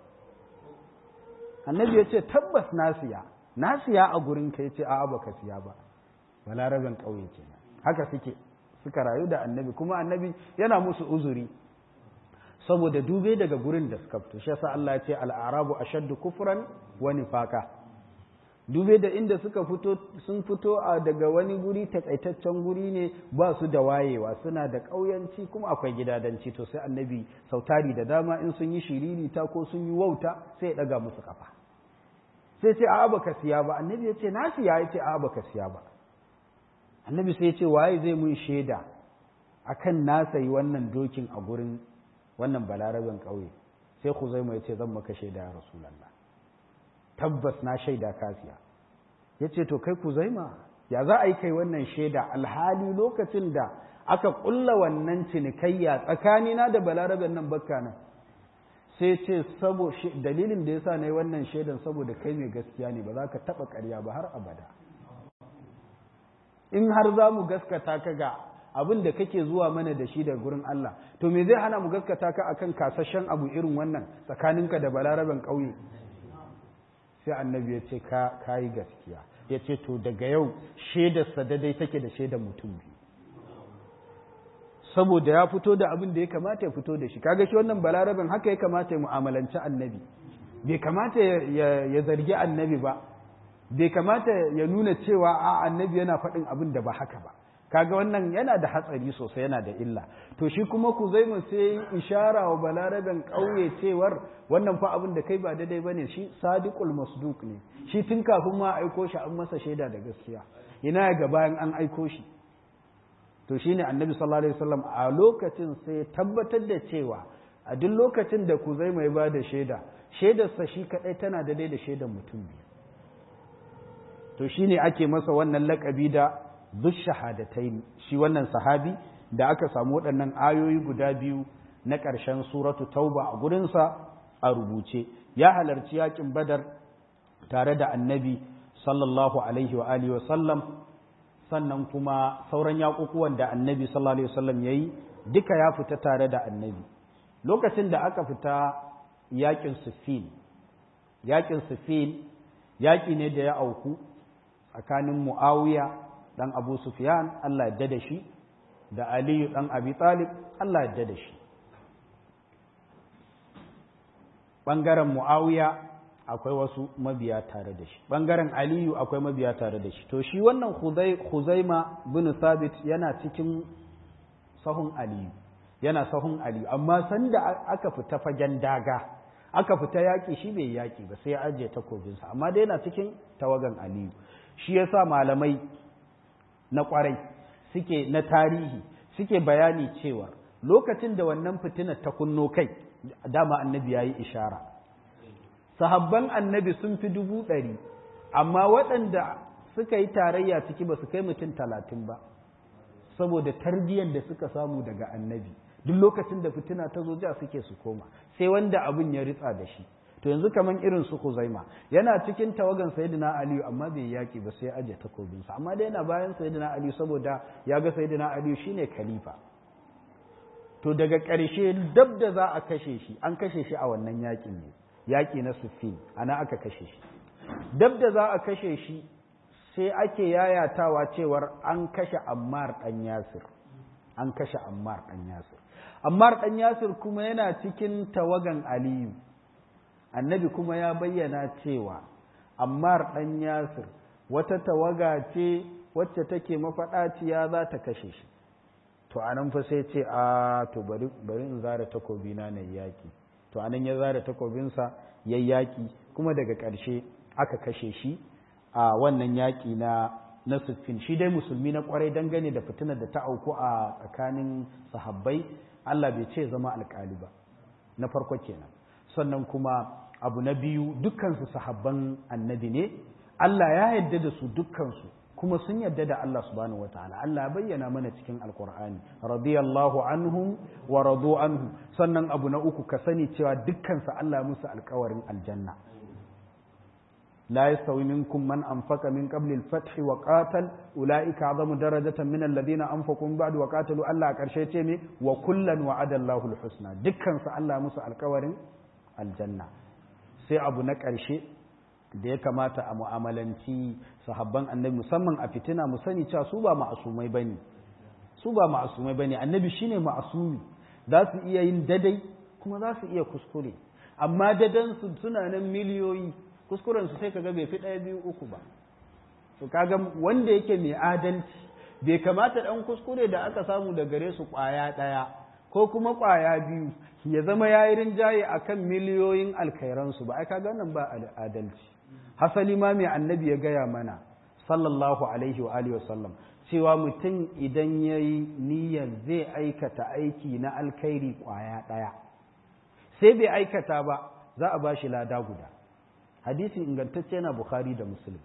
annabi ya ce tabbas na siya na siya a gurinka ya ce a'a baka siya ba balaraben ƙauye kenan haka suke suka rayu da annabi kuma annabi yana musu uzuri saboda dube daga gurin da suka fito shi yasa Allah ya ce al-arabu ashaddu kufran wa nifaqa dube da inda suka fito sun fito a daga wani guri takaitaccen guri ne ba su da wayewa suna da ƙauyanci kuma akwai gidadanci to sai annabi sautari da dama in sun yi shiririta ko sun yi wauta sai ya daga musu kafa sai ce a'a baka siya ba annabi ya ce na siya ya ce a'a baka siya ba annabi sai ya ce waye zai mun shaida akan na sayi wannan dokin a gurin wannan balaraben ƙauye sai Khuzaima ya ce zan maka shaida ya Rasulullah tabbas na shaida kafiya ya ce to kai Khuzaima ya za a yi kai wannan shaida alhali lokacin da aka ƙulla wannan cinikayya tsakanina da balaraben nan bakka nan sai ce sabo dalilin da yasa nayi wannan shaidan saboda kai mai gaskiya ne ba za ka taɓa ƙarya ba har abada in har za mu gaskata ka ga abin da kake zuwa mana da shi da gurin Allah to me zai hana mu gaskata ka akan kasashen abu irin wannan tsakaninka da balaraben ƙauye sai annabi ya ce ka kayi gaskiya ya ce to daga yau shaidarsa daidai take da shaidar mutum biyu saboda ya fito da abin da ya kamata ya fito da shi kaga shi wannan balaraben haka ya kamata ya mu'amalanci annabi bai kamata ya zargi annabi ba bai kamata ya nuna cewa a annabi yana faɗin abin da ba haka ba kaga wannan yana da hatsari sosai yana da illa to shi kuma ku zai mu sai ishara wa balaraben ƙauye cewar wannan fa abin da kai ba daidai bane shi sadiqul masduq ne shi tun kafin ma aiko shi an masa shaida da gaskiya ina ga bayan an aiko shi to shine annabi sallallahu alaihi wasallam a lokacin sai tabbatar da cewa a duk lokacin da ku zai mai ba da shaida shaidarsa shi kadai tana daidai da shaidar mutum biyu to shine ake masa wannan laƙabi da duk shahadatai shi wannan sahabi da aka samu waɗannan ayoyi guda biyu na ƙarshen suratu tauba a gurinsa a rubuce ya halarci yakin badar tare da annabi sallallahu alaihi wa alihi wa sallam sannan kuma sauran yaƙuƙuwan da annabi sallallahu alaihi wa sallam yayi duka ya fita tare da annabi lokacin da aka fita yakin siffin yakin siffin yaƙi ne da ya auku tsakanin muawiya dan Abu Sufyan Allah ya da shi da Aliyu dan Abi Talib Allah ya da shi bangaren Muawiya akwai wasu mabiya tare da shi bangaren Aliyu akwai mabiya tare da shi to shi wannan Khuzaima bin Thabit yana cikin sahun Aliyu yana sahun Aliyu amma sanda aka fita fagen daga aka fita yaki shi bai yaki ba sai ya ajiye takobinsa amma dai yana cikin tawagan Aliyu shi yasa malamai na kwarai suke na tarihi suke bayani cewa lokacin da wannan fitina ta kunno kai dama annabi yayi ishara sahabban annabi sun fi dubu ɗari amma waɗanda suka yi tarayya ciki ba su kai mutum talatin ba saboda tarbiyyar da suka samu daga annabi duk lokacin da fitina ta zo ja suke su koma sai wanda abin ya ritsa da shi to yanzu kaman irin su Khuzaima yana cikin tawagan Sayyidina Ali amma bai yaki ba sai aje takobinsa amma dai yana bayan Sayyidina Ali saboda ya ga Sayyidina Ali shine khalifa to daga ƙarshe dab da za a kashe shi an kashe shi a wannan yaƙin ne yaƙi na Siffin ana aka kashe shi dab da za a kashe shi sai ake yayatawa cewar an kashe Ammar ɗan Yasir an kashe Ammar ɗan Yasir Ammar ɗan Yasir kuma yana cikin tawagan Aliyu annabi kuma ya bayyana cewa Ammar ɗan Yasir wata tawaga ce wacce take mafaɗaciya za ta kashe shi to anan fa sai ce a to bari bari in zara takobi na nayi yaki to anan ya zara takobinsa yayi yaki kuma daga ƙarshe aka kashe shi a wannan yaki na na Siffin shi dai musulmi na kwarai dangane da fitinar da ta auku a tsakanin sahabbai Allah bai ce zama alƙali ba na farko kenan sannan kuma abu na biyu dukkan su sahabban annabi ne Allah ya yarda da su dukkan su kuma sun yadda da Allah subhanahu wataala Allah ya bayyana mana cikin alkur'ani radiyallahu anhum wa radu anhu sannan abu na uku ka sani cewa dukkan su Allah musu alƙawarin aljanna la yastawi minkum man anfaqa min qabli al-fath wa qatal ulaika azamu darajatan min alladhina anfaqu min ba'd wa qatalu Allah a ƙarshe ce me wa kullan wa'ada Allahu al-husna dukkan su Allah musu alƙawarin aljanna sai abu na ƙarshe da ya kamata a mu'amalanci sahabban annabi musamman a fitina mu sani cewa su ba ma'asumai bane su ba ma'asumai bane annabi shine ma'asumi za su iya yin dadai kuma za su iya kuskure amma dadan su suna nan miliyoyi kuskuren su sai kaga bai fi ɗaya biyu uku ba to kaga wanda yake mai adalci bai kamata dan kuskure da aka samu da gare su ƙwaya ɗaya ko kuma ƙwaya biyu ya zama yayi rinjaye akan miliyoyin alkhairansu ba ai kaga nan ba adalci hasali ma mai annabi ya gaya mana sallallahu alaihi wa alihi wasallam cewa mutum idan ya yi niyyar zai aikata aiki na alkhairi kwaya ɗaya sai bai aikata ba za a ba shi lada guda hadisi ingantacce na bukhari da muslim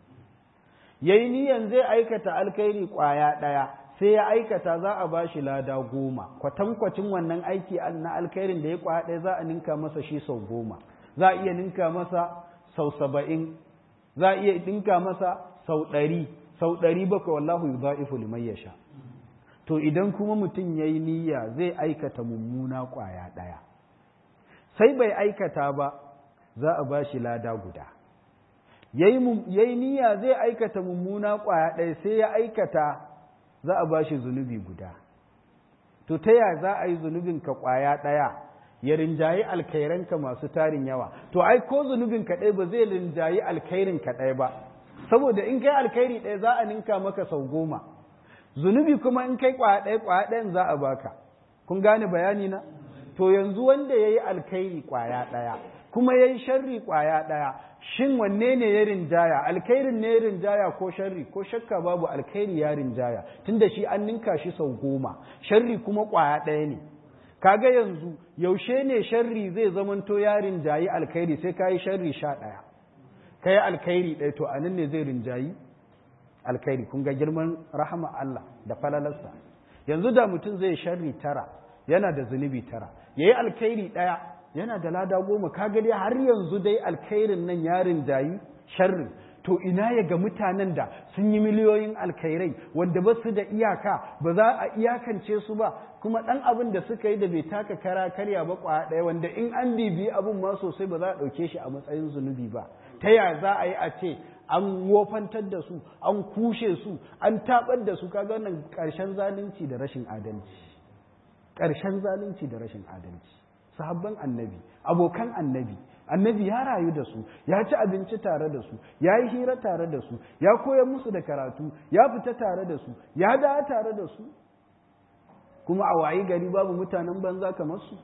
ya yi niyyar zai aikata alkhairi kwaya ɗaya sai ya aikata za a ba shi lada goma kwatankwacin wannan aiki na alkhairin da ya kwaya ɗaya za a ninka masa shi sau goma za a iya ninka masa sau saba'in za a iya ɗinka masa sau ɗari sau ɗari baka wallahu yi za'ifu liman ya sha to idan kuma mutum ya yi niyya zai aikata mummuna ƙwaya ɗaya sai bai aikata ba za a ba shi lada guda ya yi niyya zai aikata mummuna ƙwaya ɗaya sai ya aikata za a ba shi zunubi guda to ta yaya za a yi zunubinka ƙwaya ɗaya ya rinjayi alkhairanka masu tarin yawa to ai ko zunubin kaɗai ba zai rinjayi alkhairin kaɗai ba saboda in kai alkhairi ɗaya za a ninka maka sau goma zunubi kuma in kai ƙwaya ɗaya ƙwaya ɗayan za a baka kun gane bayani na to yanzu wanda ya yi alkhairi ƙwaya ɗaya kuma ya yi sharri ƙwaya ɗaya shin wanne ne ya rinjaya alkhairin ne ya rinjaya ko sharri ko shakka babu alkhairi ya rinjaya tunda shi an ninka shi sau goma sharri kuma ƙwaya ɗaya ne kaga yanzu yaushe ne sharri zai zamanto ya rinjayi alkhairi sai ka yi sharri sha ɗaya ka yi alkhairi ɗaya to a nan ne zai rinjayi alkhairi kun ga girman rahama Allah da falalarsa yanzu da mutum zai sharri tara yana da zunubi tara ya yi alkhairi ɗaya yana da lada goma kaga dai har yanzu dai alkhairin nan ya rinjayi sharrin to ina ya ga mutanen da sun yi miliyoyin alkhairai wanda ba su da iyaka ba za a iyakance su ba kuma ɗan abin da suka yi da bai taka kara karya ba kwa ɗaya wanda in an bibiyi abin ma sosai ba za a ɗauke shi a matsayin zunubi ba ta ya za a yi a ce an wofantar da su an kushe su an taɓar da su kaga wannan ƙarshen zalunci da rashin adalci ƙarshen zalunci da rashin adalci sahabban annabi abokan annabi annabi ya rayu da su ya ci abinci tare da su ya yi hira tare da su ya koyar musu da karatu ya fita tare da su ya dawo tare da su kuma a wayi gari babu mutanen banza kamar su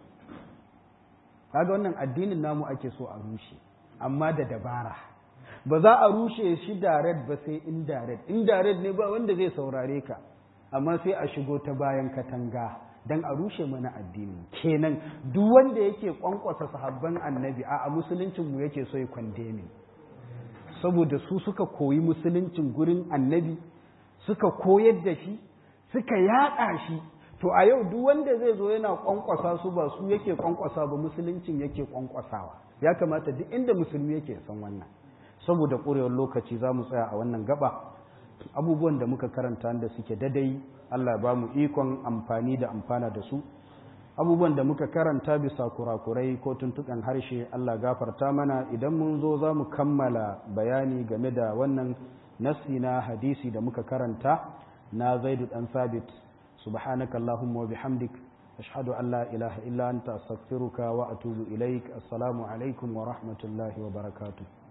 kaga wannan addinin namu ake so a rushe amma da dabara ba za a rushe shi direct ba sai indirect indirect ne ba wanda zai saurare ka amma sai a shigo ta bayan katanga dan a rushe mana addini kenan duk wanda yake kwankwasa sahabban annabi a musuluncin mu yake so ya kwandeme saboda su suka koyi musuluncin gurin annabi suka koyar da shi suka yaɗa shi to a yau duk wanda zai zo yana kwankwasa su ba su yake kwankwasa ba musuluncin yake kwankwasawa ya kamata duk inda musulmi yake san wannan saboda ƙurewar lokaci za mu tsaya a wannan gaba abubuwan da muka karanta da suke dadai Allah ba mu ikon amfani da amfana da su abubuwan da muka karanta bisa kurakurai ko tuntukan harshe Allah gafarta mana. Idan mun zo za mu kammala bayani game da wannan nassi na hadisi da muka karanta na Zaidu dan Sabit. subhanaka allahumma wa bihamdik ashhadu an la ilaha illa anta astaghfiruka wa atubu ilaik. Assalamu alaikum wa rahmatullahi wa barakatuh.